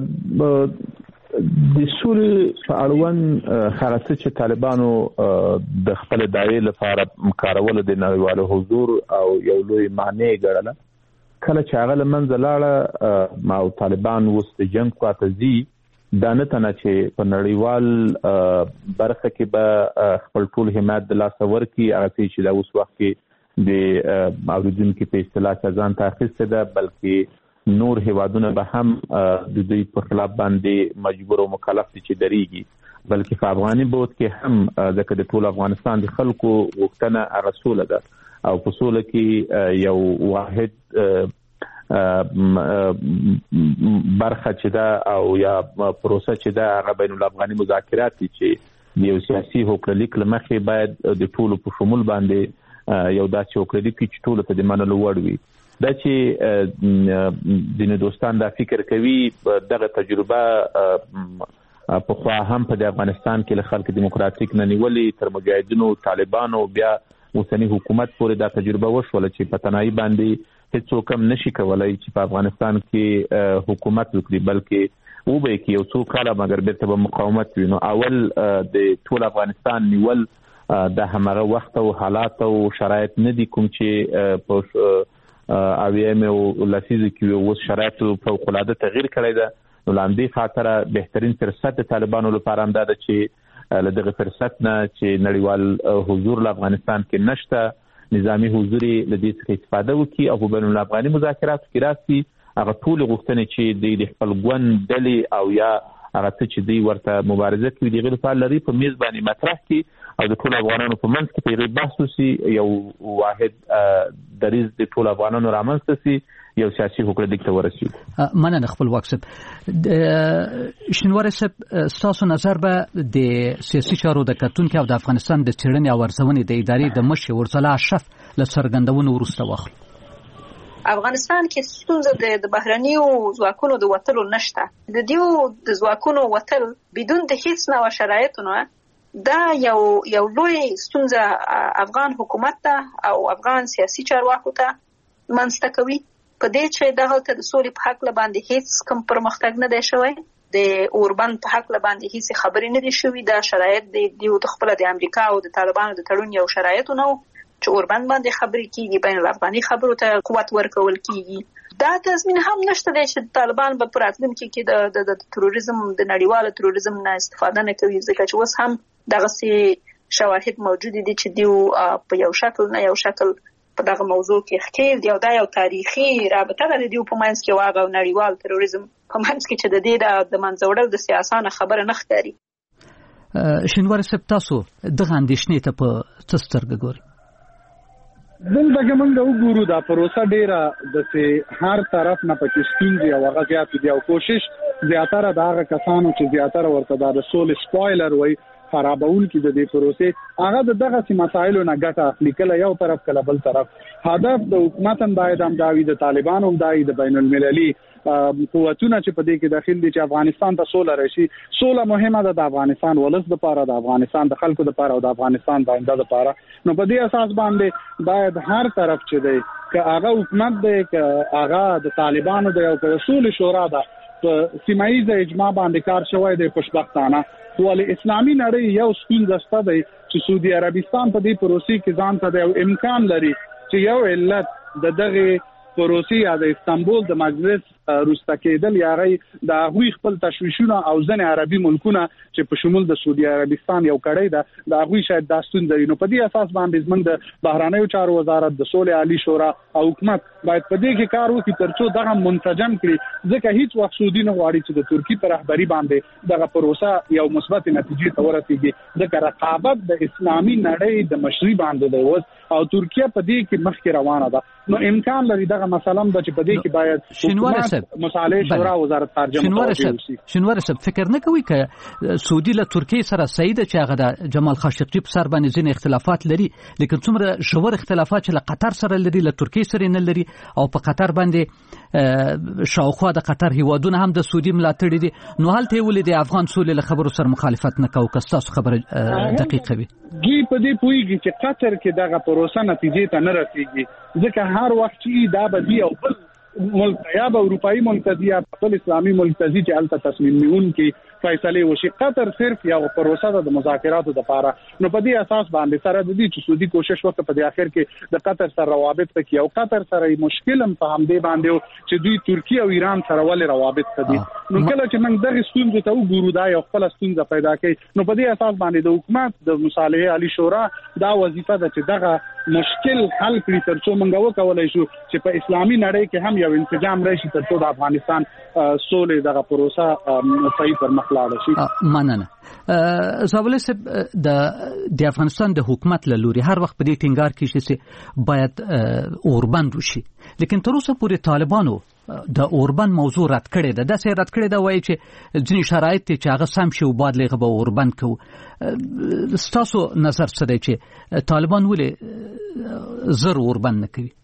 د سولې په اړوند هغه چې طالبانو د خپل دایې لپاره کارول د نړیوالو حضور او یو لوی معنی ګڼله کله چې هغه لمنځه لاړه او طالبان اوس د جنگ خواته ځي دا نه تنه چې په نړیوال برخه کې به خپل ټول حمایت د لاسه ورکړي هغه چې دا اوس وخت کې د اوریدونکو په اصطلاح ځان ته اخیسته ده بلکې نور هیوادونه به هم د دوی په خلاف باندې مجبور او مکلف دي چې درېږي بلکې په افغاني بود کې هم ځکه د ټول افغانستان د خلکو غوښتنه هغه سوله ده او په سوله کې یو واحد برخه چې ده او یا پروسه چې ده هغه بین الافغاني مذاکرات دي چې یو سیاسي هوکړلیک لمخې باید د ټولو په شمول باندې یو داسې هوکړلیک چې ټولو ته د منلو وړ وي دا چې دین دوستان دا فکر کوي دغه تجربه په خوا هم په افغانستان کې له خلک دیموکراتیک نه نیولې تر مجاهدینو طالبانو بیا اوسنی حکومت پورې دا تجربه وشوله چې په تنهایی باندې هیڅوک هم نشي کولای چې په افغانستان کې حکومت وکړي بلکې و به کې یو څو کاله مګر بیرته به مقاومت وي نو اول د ټول افغانستان نیول د همغه وخت او حالات او شرایط نه دي کوم چې په اویم او لسیزه کې اوس شرایط فوق العاده تغییر کړی ده نو لاندې خاطر بهترین فرصت طالبانو لپاره هم ده چې لدغه فرصت نه چې نړیوال حضور له افغانستان کې نشته نظامی حضور لدې څخه استفاده وکړي او په بین الافغاني مذاکراتو کې راسي هغه ټول غوښتنې چې د خپل ګوند ډلې او یا هغه چې دوی ورته مبارزه کوي دغه لپاره لري په میز باندې مطرح کړي او د ټول افغانانو په منځ کې پیری بحث وشي یو واحد دریز د ټول افغانانو رامنځته شي یو سیاسي حکومت ته ورسیږي مننه خپل واکسب شنوار صاحب تاسو نظر به د سیاسي چارو د کتونکو او د افغانستان د چړنې او ارزونې د ادارې د مشر ورزله اشرف له څرګندونو وروسته واخلو افغانستان کې ستونزه د بهرنیو ځواکونو د وتلو نشته. د دیو د ځواکونو وتل بدون د هیڅ نوع شرایطو نه دا یو لوی ستونزه افغان حکومت ته او افغان سیاسي چارواکو ته منځته کوي. په دې چې دغه ته د سولې په حق باندې هیڅ کوم پرمختګ نه دی شوی، د اوربند په حق باندې هیڅ خبرې نه دي شوې. دا شرایط د خپل د امریکا او د طالبانو د تړون یو شرایط نه چې اوربند باندې خبرې کیږي، بین الافغاني خبرو ته قوت ورکول کیږي. دا تضمین هم نشته دی چې طالبان به پر راتلونکي کې د تروریزم د نړیوال تروریزم نه استفاده نه کوي، ځکه چې اوس هم دغه سي شواهد موجود دي چې دیو په یو شکل نه یو شکل په دغه موضوع کې ښکېل دی او دا یو تاریخي رابطه ده دیو په منځ کې واغه نړیوال تروریزم په منځ کې چې د دې د منځوړل د سیاسانه خبره نه ښکاري. شینوار صاحب تاسو دغه اندېښنې ته په څه سترګه ګورئ؟ دلته موږ وګورو دا پروسه ډیره د هر طرف نه پکې ستونزې او هغه زیات دي او کوشش زیاتره د هغه کسانو چې زیاتره ورته د سولې سپویلر وای خرابول کې د دې پروسې هغه دغه سي مسایلو نه ګټه اخلي، کله یو طرف کله بل طرف. هدف د حکومت هم باید هم داوی د طالبانو هم داوی د بین المللي قوتونه چې په دې کې داخل دي چې افغانستان ته سوله راشي. سوله مهمه ده د افغانستان ولس لپاره، د افغانستان د خلکو لپاره او د افغانستان د آینده لپاره. نو په دې اساس باندې باید هر طرف چې دی که هغه حکومت دی که هغه د طالبانو دی او که د سولې شورا ده په سیمایي اجماع باندې کار شوی دی خوشبختانه. ولې اسلامي نړۍ یو ستونزه شته دی چې سعودي عربستان په دې پروسې کې ځان ته یو امکان لري چې یو علت د دغه پروسې یا د استانبول د مجلس روسته کېدل یا غي د هغوی خپل تشویشونه او ځنې عربي ملکونه چې په شمول د سعودي عربستان یو کړی ده د هغوی شاید دا ستونزه وي. نو په دې اساس باندې زموږ د بهرنیو چارو وزارت د سولې عالی شورا او حکومت باید په دې کې کار وکړي ترڅو دغه منسجم کړي، ځکه هیڅ وخت سعودي نه غواړي چې د ترکیې په رهبری باندې دغه پروسه یو مثبت نتیجې ته ورسیږي، ځکه رقابت د اسلامي نړۍ د مشري باندې دی او ترکیه په دې کې مخکې روانه ده. نو امکان لري دغه مسله د چې په دې کې باید شینوار مصالح شورا وزارت خارجه شینوار صاحب فکر نه کوي چې سعودي له ترکیه سره سعید چې هغه د جمال خاشقجي په سر باندې ځینې اختلافات لري، لیکن څومره ژور اختلافات چې له قطر سره لري له ترکیه سره نه لري او په قطر باندې شاوخوا د قطر هیوادونه هم د سعودي ملاتړي دي. نو هلته ولې د افغان سولې له خبرو سره مخالفت نه کوي؟ که تاسو خبره دقیقه وي گی په دې پویږي چې قطر کې دغه پروسه نتیجې ته نه رسیږي، ځکه هر وخت چې دا بدی او بل ملک یا به اروپאי ملک یا خپل اسلامي ملک چې الته تصمیم نیون کې فیصله وشي. قطر صرف یو پروسه د مذاکراتو لپاره. نو په دې اساس باندې سره د دې چې سعودي کوشش وکړي په دې اخر کې د قطر سره روابط پکې او قطر سره مشکل هم په همدې باندې چې دوی ترکیه او ایران سره ولې روابط کړي. نو کله چې موږ دغه ستونزې ته وګورو دا یو خپل ستونزه پیدا کوي. نو په دې اساس باندې د حکومت د مصالحه عالی شورا دا وظیفه ده چې دغه مشکل حل کړي ترڅو موږ وکولای شو چې په اسلامي نړۍ کې هم یو انسجام راشي ترڅو د افغانستان سولې دغه پروسه صحیح پر مخ لاړ شي. مننه. زاوله صاحب د افغانستان د حکومت له لوري هر وخت په دې ټینګار کې چې باید اوربند وشي، لیکن تر اوسه پورې طالبانو د اوربند موضوع رد کړی ده. دا سه رد کړی دا وایي چې ځینې شرایط چې هغه سم شي او بعد لغه به اوربند کوو. ستاسو نظر څه دی چې طالبان ولې زر اوربند نه کوي؟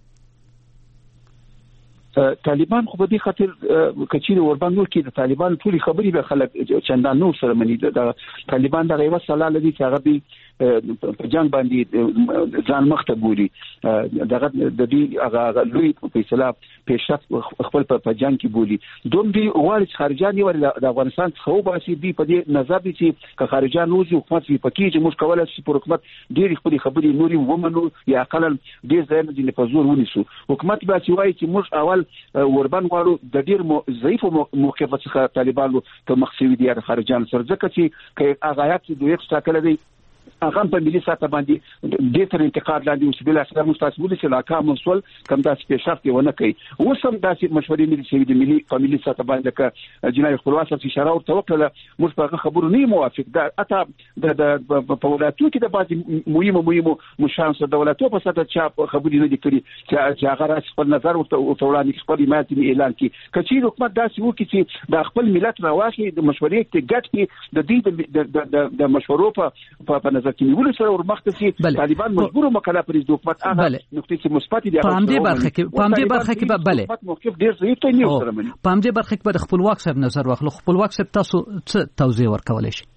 طالبان خو په دې خاطر کچیر اوربند ورکی د طالبان ټولي خبري به خلک چندان نور سره مني. د طالبان د غیوه سلا لدی چې هغه به په جنگ باندې ځان مخته ګوري. دغه د دې هغه لوی فیصله پیشرفت خپل په جنگ کې بولی. دوم دی غواړي خارجان یو د افغانستان خو باسي دی په دې نظر دي چې که خارجان وځي حکومت په کې چې موږ کولای شو پر حکومت ډېر خپل خبري نوري ومنو یا اقل ډېر ځای نه په زور ونیسو. حکومت به چې وایي چې موږ اول اوربند غواړو د ډېر ضعیف موقف څخه طالبانو ته مخسوي دي خارجان سره، ځکه چې که اغایات دوی څخه دی هغه په ملي ساته باندې د تر انتقاد لاندې اوس بل اصل مستقبل چې لا مسول کم تاسو پیشرفت ونه کوي. اوس هم داسې مشورې ملي شوی د ملي په ملي ساته باندې ک جنایي خپلواک چې اشاره او توکل موږ په خبرو نه موافق ده. اته د په ولایتو کې د بعضي مهمو مشان سره دولتو په ساته چا خبرې نه دي کړې چې هغه راس خپل نظر ورته وړاندې خپل حمایت اعلان کړي. کچې حکومت داسې وکړي چې د خپل ملت راوخي د مشورې ته ګټ کې د دې د مشورو په نظر نظر کې نیول سره ورمخته سي طالبان مجبور مکلف پرې د حکومت هغه نقطې چې مثبت دي په همدې برخه کې بله موقف ډیر ضعیف دی نه سره مني په همدې برخه کې د خپلواک صاحب نظر واخلو. خپلواک صاحب تاسو څه توضیح ورکولای شئ؟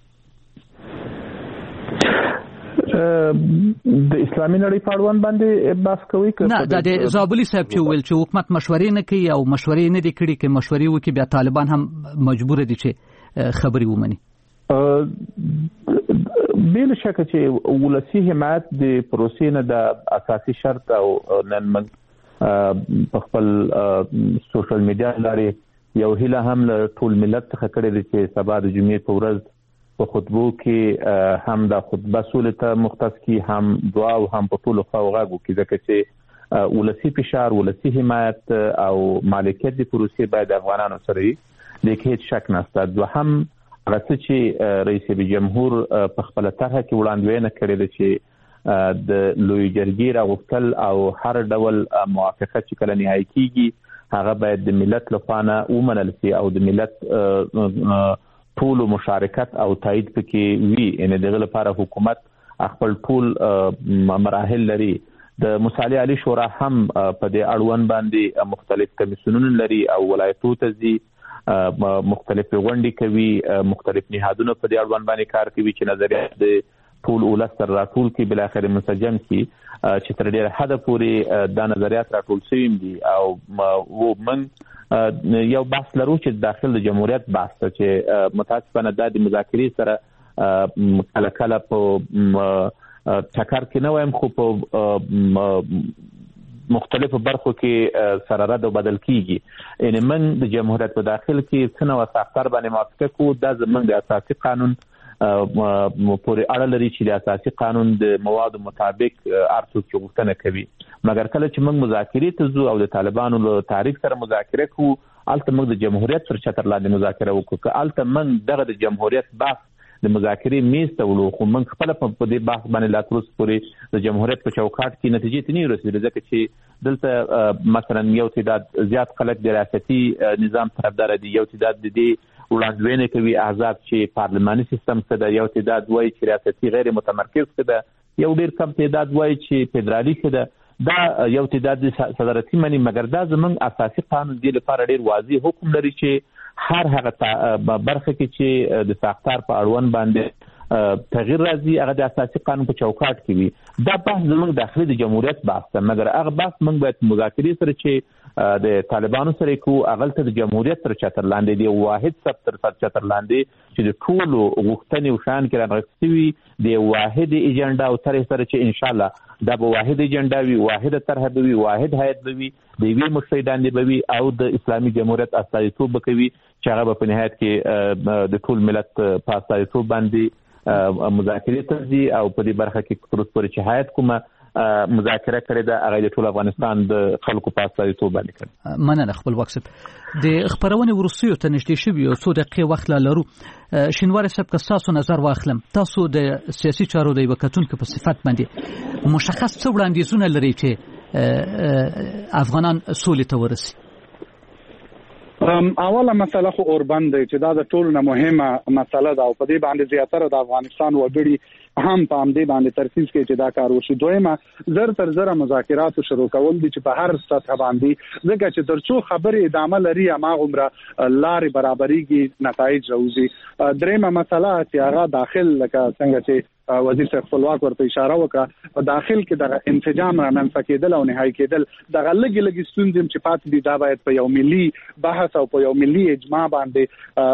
د اسلامي نړۍ په اړوند باندې بحث کوي نه د زابلی صاحب چې ویل چې حکومت مشورې نه کوي او مشورې نه دي کړي، کې مشورې وکړي بیا طالبان هم مجبور دي چې خبري ومني. بل شک چې ولسی حمایت د پروسې نه د اساسي شرط او نن موږ په خپل سوشل میډیا لاري یو هله هم ټول ملت څخه کړی دی چې سبا د جمعې په ورځ په خطبو کې هم د خطبه سولته مختص کی هم دعا او هم په ټول خواغو کې ځکه چې ولسی فشار ولسی حمایت او مالکیت د پروسې باید افغانانو سره وي، لیکن هیڅ شک نشته. دوهم راځي چې رئیس جمهور په خپل طرح کې وړاندوینه کړې ده چې د لوی جرګې راغوښتل او هر ډول موافقه چې کله نهایی کیږي هغه باید د ملت لپاره ومنل شي او د ملت ټول مشارکت او تایید پکې وي. ان دغه لپاره حکومت خپل ټول مراحل لري. د مصالح علی شورا هم په دې اړوند باندې مختلف کمیسیونونه لري او ولایتونو ته ځي، مختلف غونډې کوي، مختلف نهادونه په دې اړوند باندې کار کوي چې نظریات د ټول ولس تر راټول کې بل اخر منسجم کی چې تر ډیره حد پورې دا نظریات راټول شوي دي. او من یو بحث لرو چې داخل د جمهوریت بحث چې متاسفانه د مذاکرې سره کله په ټکر کې نه وایم خو په مختلفو برخو کې سره رد او بدل کیږي. ان من د جمهوریت په داخل کې څنګه وساختار باندې موافقه کو د زمونږ د اساسي قانون پورې اړه لري چې د اساسي قانون د موادو مطابق ارڅو کې غوښتنه کوي. مګر کله چې موږ مذاکرې ته ځو او د طالبانو له تاریخ سره مذاکره کوو الته موږ د جمهوریت پر چتر لاندې مذاکره وکړو. الته موږ دغه د جمهوریت بحث د مذاکرې میز ته ولو خو موږ خپل په دې بحث باندې لا تر اوسه پورې د جمهوریت په چوکاټ کې نتیجې ته نه رسیدل ځکه چې دلته مثلا یو تعداد زیات خلک د ریاستي نظام طرفدار دي، یو تعداد د دې وړاندوینه کوي احزاب چې پارلماني سیستم څخه د یو تعداد وایي چې ریاستي غیر متمرکز ده، یو ډیر کم تعداد وایي چې فدرالي ده، دا یو تعداد صدارتي مني. مګر دا زمونږ اساسي قانون دی لپاره ډیر واضح حکم لري چې هر هغه برخه کې چې د ساختار په اړوند باندې تغییر راځي هغه د اساسي قانون په چوکاټ کې وي. دا بحث زموږ داخلي د جمهوریت بحث ده، مګر هغه بحث موږ باید مذاکرې سره چې د طالبانو سره کو اغلته د جمهوریت تر چتر لاندې دی واحد سب تر چتر لاندې چې د ټولو غوښتنې او شان کې راغستې وي د واحد ایجنډا او تر سره چې ان شاء الله دا به واحد ایجنډا وي، واحد طرح به وي، واحد هیئت به وي، د وی مشران به وي او د اسلامي جمهوریت استازیتوب وکوي چې هغه په نهایت کې د ټول ملت په استازیتوب باندې مذاکرې ته ځي او په دې برخه کې تر اوسه پورې چې هیئت کومه مذاکره کړې ده هغه د ټول افغانستان د خلکو په استازیتوب باندې کړ. مننه. خپل وخت د خبرونه ورسیو ته نشته شوی او څو دقیقې وخت لرو. شینوار صاحب که تاسو نظر واخلم، تاسو د سیاسي چارو د وکتونکو په صفت باندې مشخص څه وړاندیزونه لري چې افغانان سولې ته ورسي؟ اوله مسله خو اوربند دی چې دا د ټولو نه مهمه مسله ده او په دې باندې زیاتره د افغانستان وګړي هم په همدې باندې ترکیز کوي چې دا کار وشي. دویمه زر تر زره مذاکرات شروع کول دي چې په هر سطح باندې ځکه چې ترڅو خبرې ادامه لري هماغومره لارې برابرېږي نتایج راوځي. دریمه مسله چې هغه داخل لکه څنګه چې وزیر صاحب خپلواک ورته اشاره وکړه په داخل کې د انسجام رامنځته کېدل او نهایی کېدل دغه لګي ستونزې چې پاتې دي دا باید په یو ملي بحث او په یو ملي اجماع باندې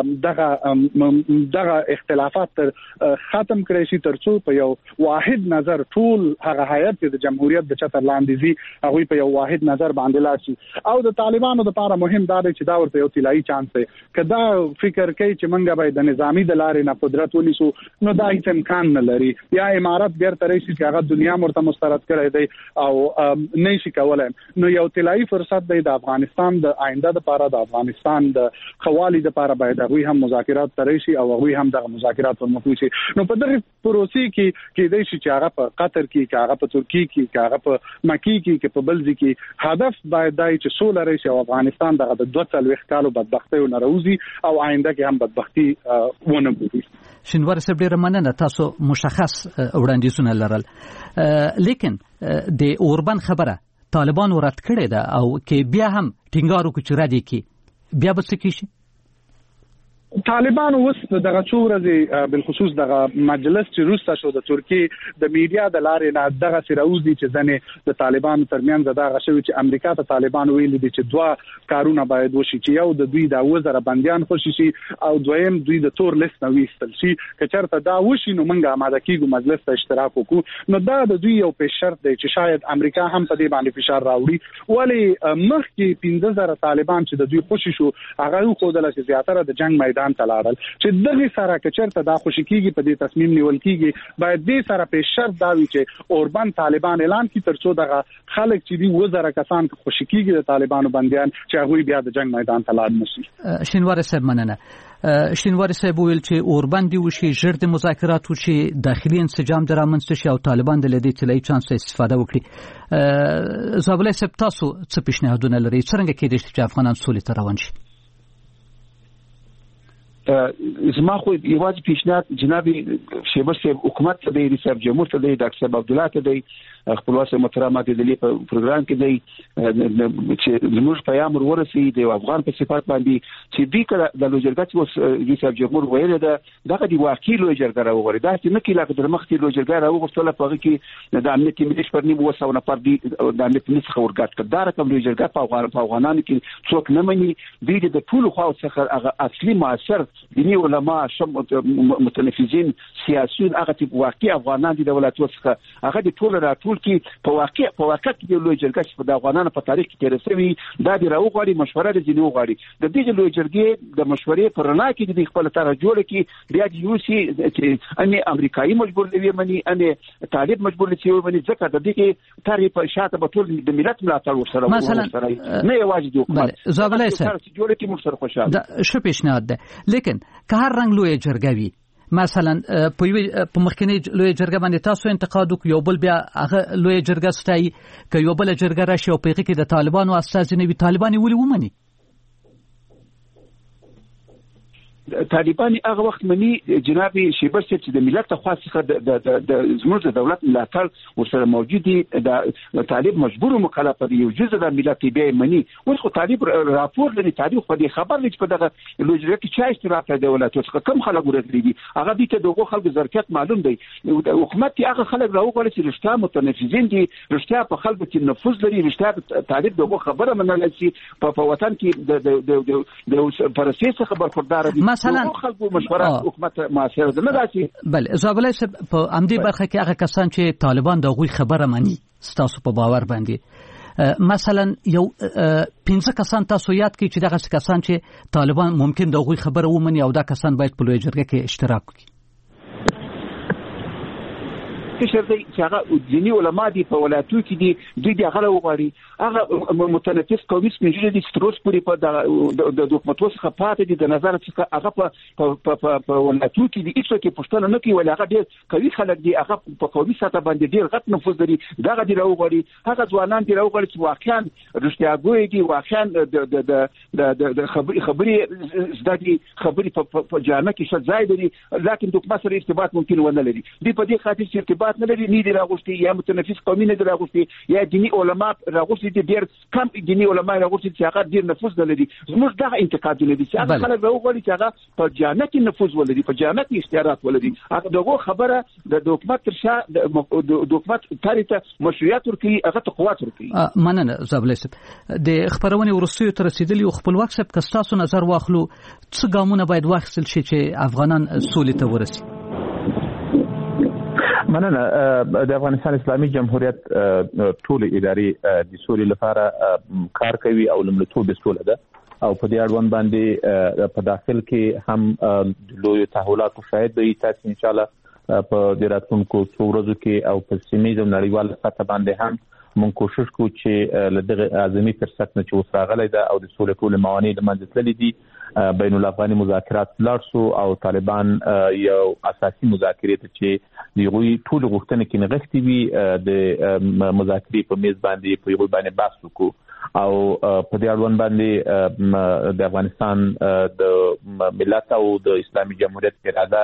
دغه اختلافات ختم کړي شي ترڅو په یو واحد نظر ټول هغه هیئت د جمهوریت د چتر لاندې زی هغه په یو واحد نظر باندې لاړ شي. او د طالبانو لپاره مهم دا دی چې دا ورته یو طلایي چانس دی کدا فکر کوي چې موږ باید د نظامی د لارې نه قدرت ونیسو نو دا هیڅ امکان نه لري. یا امارات بیرته راشي چې هغه دنیا مرته مسترد کړی دی او نه شي کولای. نو یو طلایي فرصت دی د افغانستان د آینده لپاره د افغانستان د خوالي لپاره باید هغه هم مذاکرات ترشي او هغه هم د مذاکرات په مخ شي. نو په دغه پروسې کې د شي چې هغه په قطر کې هغه په ترکیه کې هغه په مکی کې په بلځ کې هدف باید دای چې سوله راشي او افغانستان دغه د 2 کالو بدبختۍ نه راوځي او آینده کې هم بدبختی ونه ګوري. شینوار صاحب ډېره مننه، تاسو مشخص وړاندیزونه لرل، لیکن د اوربان خبره طالبان رد کړې ده او کې بیا هم ټینګار وکړي چې رد یې کړي، بیا به څه کیږي؟ طالبان اوس دغه څو ورځې بالخصوص دغه مجلس چې روسته شو د ترکیه د میډیا د لارې نه دغه سراوزي چې ځنې د طالبان ترمنځ دغه شوی چې امریکا ته طالبان ویل دي چې دوه کارونه باید وشي، چې یو د دوی د وزره بنديان خوشي شي او دویم دوی د تور لیست نه ویستل شي. که چېرته دا وشي نو موږ آماده کیږو مجلس ته اشتراک وکړو. نو دا د دوی یو په شرط دی چې شاید امریکا هم په دې باندې فشار راوړي، ولی مخکې 15000 طالبان چې د دوی خوشي شو هغه خو د لږ زیاتره د جنگ میدان تلاړل، چې دغه سره کچرته دا خوشی کیږي په دې تصمیم نیول کیږي باید دې سره په شرط دا وي چې اوربان طالبان اعلان کړي ترڅو دغه خلک چې دی وزره کسان خوشی کیږي د طالبانو بنديان چې هغه بیا د جنگ میدان تلاړ نشي. شینوار صاحب مننه. شینوار صاحب ویل چې اوربان دی وشي ژر د مذاکرات وشي، داخلي انسجام درامنځته شي او طالبان د لدې طلایي چانس استفاده وکړي. زابلای صاحب تاسو څه پیشنهادونه لرئ څنګه کېدای شي چې افغانان سولې ته روان شي؟ زما خو یوازې پیشنهاد جناب شیبر صاحب حکومت ته دی، ریاست جمهور ته دی، ډاکټر صاحب عبد الله ته دی، خپلواک محترم عادل په پروګرام کې دی چې زموږ پیغام ورسي د افغان په صفات باندې چې دوی کله د لوجرګه چې ریاست جمهور ویل ده دغه دی واقعي لوجرګه راوغوري، دا چې نه کې لا د مخکې لوجرګه راوغوښتله په هغه کې د امنیت ملي پر نیمه 200 نفر دي د امنیت ملي څخه ورګات کړ. دا رقم لوجرګه په افغانانو کې څوک نه مني، دوی د ټولو خواو څخه هغه اصلي معاصر دینی علما متنفذین سیاسيون هغه چې واقعي افغانان دي د ولایتونو څخه هغه د ټولو راټول کې په واقع کې د لوی جرګه چې د افغانانو په تاریخ کې تیر شوی دا دی راوغواړي مشوره د ځینې وغواړي د دې لوی جرګې د مشورې پر رڼا کې د خپل طرح جوړ کې بیا د یوسی چې ان امریکایي مجبور دی مني ان طالب مجبور دی مني ځکه د دې کې تاریخ په شاته به ټول د ملت ملاتړ ورسره نه یوازې د حکومت زابلای سره جوړ کې موږ سره خوشاله دا ښه پیشنهاد ده، لیکن که هر رنګ لوی جرګه وي مثلا په مخکنی لوی جرګه باندې تاسو انتقاد وکړو یو بل بیا هغه لوی جرګه ستایي که یو بل جرګه راشي او په هغه کې د طالبانو استازي نه وي طالبان ولې ومني؟ طالبان هغه وخت مني جناب شیبر چې د ملت خاصه د زموږ د دولت ملاتړ ورسره موجود دي، د طالب مجبور مکلف دی یو جزء د ملت به مني. اوس خو طالب راپور لري، تاریخ په دې خبر لري چې په دغه لوجره کې چا اشتراک د دولت څخه کم خلک ورغلي دي، هغه دې ته دغه خلک ظرفیت معلوم دی. حکومت هغه خلک راوغواړي چې رښتیا متنفذین دي، رښتیا په خلکو کې نفوذ لري، رښتیا طالب دغه خبره منل شي په وطن کې د پرسې څخه برخوردار دي مثلا خلکو مشوره حکومت معاصر ده نه راشي. بل زابلای صاحب په امدی برخه کې هغه کسان چې طالبان دغه خبره مانی ستاسو په باور باندې مثلا یو 15 کسان تاسو یاد کړئ چې دغه کسان چې طالبان ممکن دغه خبره ومني او دا کسان باید په لوی جرګه کې اشتراک وکړي. کشر دی چې هغه دینی علما دي په ولایتو کې دي دوی د هغه وغواړي هغه متنفذ قومي سپینځلي دي ستروس پوری په د حکومت څخه پاتې دي د نظر څخه هغه په ولایتو کې دي هیڅ کې پښتنه نه کوي ولا هغه ډېر قوي خلک دي هغه په قومي سطح باندې ډېر غټ نفوذ لري دغه دی راوغواړي هغه ځوانان دي راوغواړي چې واقعا رښتیا ګوي دي واقعا د خبري زدادي خبري په جامه کې څه ځای لري لکه د حکومت سره ارتباط ممکن ونه لري دی په دې خاطر چې ارتباط نه لري نه دی راغوستي یا متنفذ قومي نه دی راغوستي یا دینی علما راغوستي دي ډېر کم دینی علما راغوستي چې هغه ډېر نفوذ لري زموږ دغه انتقادونه دي چې هغه خلک راوغواړي چې هغه په جامه کې نفوذ ولري په جامه کې اختیارات ولري هغه دغه خبره د حکومت تر شا د حکومت تاریخ مشروعیت ورکړي هغه ته قوت ورکړي. مننه زابلست د خبرونه ورسوي تر رسیدلی خپل وخت سب کستاسو نظر واخلو څه ګامونه باید واخیستل شي چې افغانان سولې ته ورسي. مننه د افغانستان اسلامي جمهوریت ټول ادارې د سولې لپاره کار کوي او لمړیتوب سوله ده او په دې اړوند باندې په داخل کې هم لوی تحولات شاهد دی تاسو ان شاء الله په د راتلونکو څو ورځو کې او په سیمه د نړیوال سطح باندې هم مونږ کوشش کوو چې لدغه اعظمي فرصت نه چې وسراغلی ده او د سولې ټول موانع له منځه تللي دي بین الافغاني مذاکرات لاړ شو او طالبان یو اساسي مذاکرې ته چې د هغوی ټول غوښتنې کې نغښتې وي د مذاکرې په میز باندې په هغوی باندې بحث وکړو او په دې اړوند باندې د افغانستان د ملت او د اسلامي جمهوریت اراده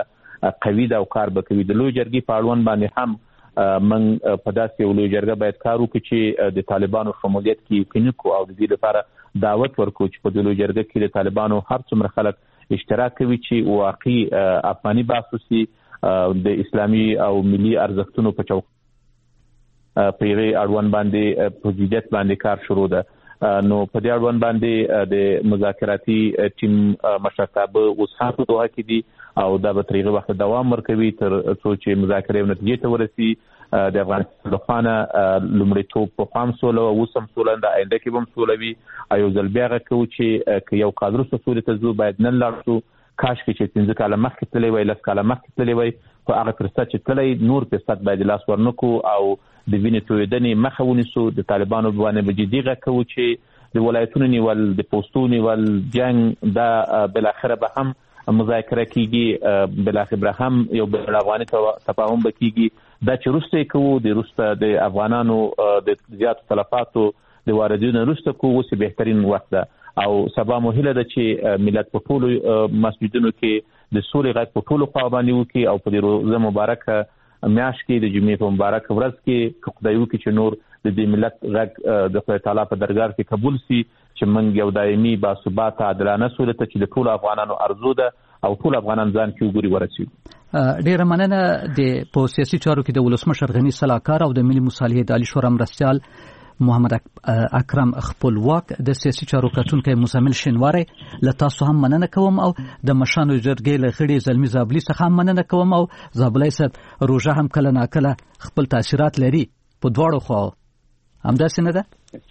قوي ده او کار به کوي. د لوی جرګې په اړوند باندې هم من په داسې یو لوی جرګه باید کار وکړي چې د طالبانو شمولیت کې کینکو او د دې لپاره دعوت ورکړو چې په د لوی جرګه کې د طالبانو هر څومره خلک اشتراک کوي چې واقعي افغاني بحث د اسلامي او ملي ارزښتونو په چوک په یوه اړوند باندې په جديت باندې کار شروع ده. نو په دې اړوند باندې د مذاکراتي ټیم مشرتابه اوس هم په دوحه کې دي او دا به تر هغه وخت دوام ورکوي تر څو چې مذاکرې نتیجې ته ورسي. د افغانستان لخوا لومړیتوب په خام سوله او وسم سوله د آینده کې هم سوله وي. ایو ځل بیا غوښتو چې یو قادر سوله ته زو باید نن لاړ شو. کاش کې چې 15 کاله مخکې تللی وای 10 کاله مخکې تللی وای خو هغه فرصت چې تللی نور فرصت باید لاس ورنکو او د وینې تویدنې مخه ونیسو. د طالبانو باندې بجدي غوښتو چې د ولایتونو نیول د پوسټو نیول جنگ دا بل اخره به هم مذاکره کیږي بل اخره هم یو بل افغاني تفاهم بکیږي. دا چې روسته کوو د روسته د افغانانو د زیات تلفاتو د واردینو روسته کوو چې بهترین وخت ده او سبا مهله ده چې ملت په ټولو مسجدونو کې د سولې غږ په ټولو خوا باندې وکړي او په دې روزه مبارکه میاشت کې د جمعې په مبارک ورځ کې خدای وکړي چې نور د دې ملت غږ د خدای تعالی په درګاه کې قبول شي چې موږ یو دایمي باثبات عادلانه سولې ته چې د ټولو افغانانو ارزو ده او ټول افغانان ځان کې وګوري ورسېږي. ډېره مننه. د په سیاسي چارو کې د ولسمشر غني صلاحکار او د ملي مصالحې د عالی شورا مرستیال محمد اکرم خپلواک د سیاسي چارو کتونکو مزمل شینواری له تاسو هم مننه کوم او د مشانو جرګې له غړي زلمی زابلی څخه هم مننه کوم او زابلی صاحب روزه هم کله ناکله خپل تاثیرات لري په دواړو خو همداسې نه ده؟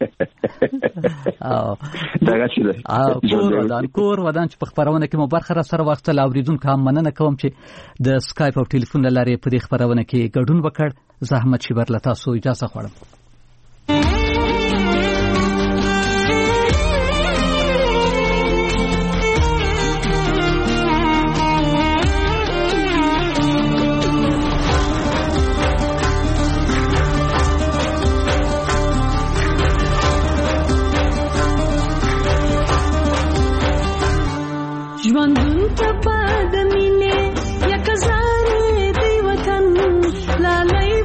کور ودان چې په خبرونه کې مو برخه را سره وخت لا اوریدونکو هم مننه کوم چې د سکایپ او ټلیفون لارې په دې خبرونه کې ګډون وکړ. زحمت شبر له تاسو اجازه غواړم. ژوندون ته پاد مینه یک زارې دی وطن لالای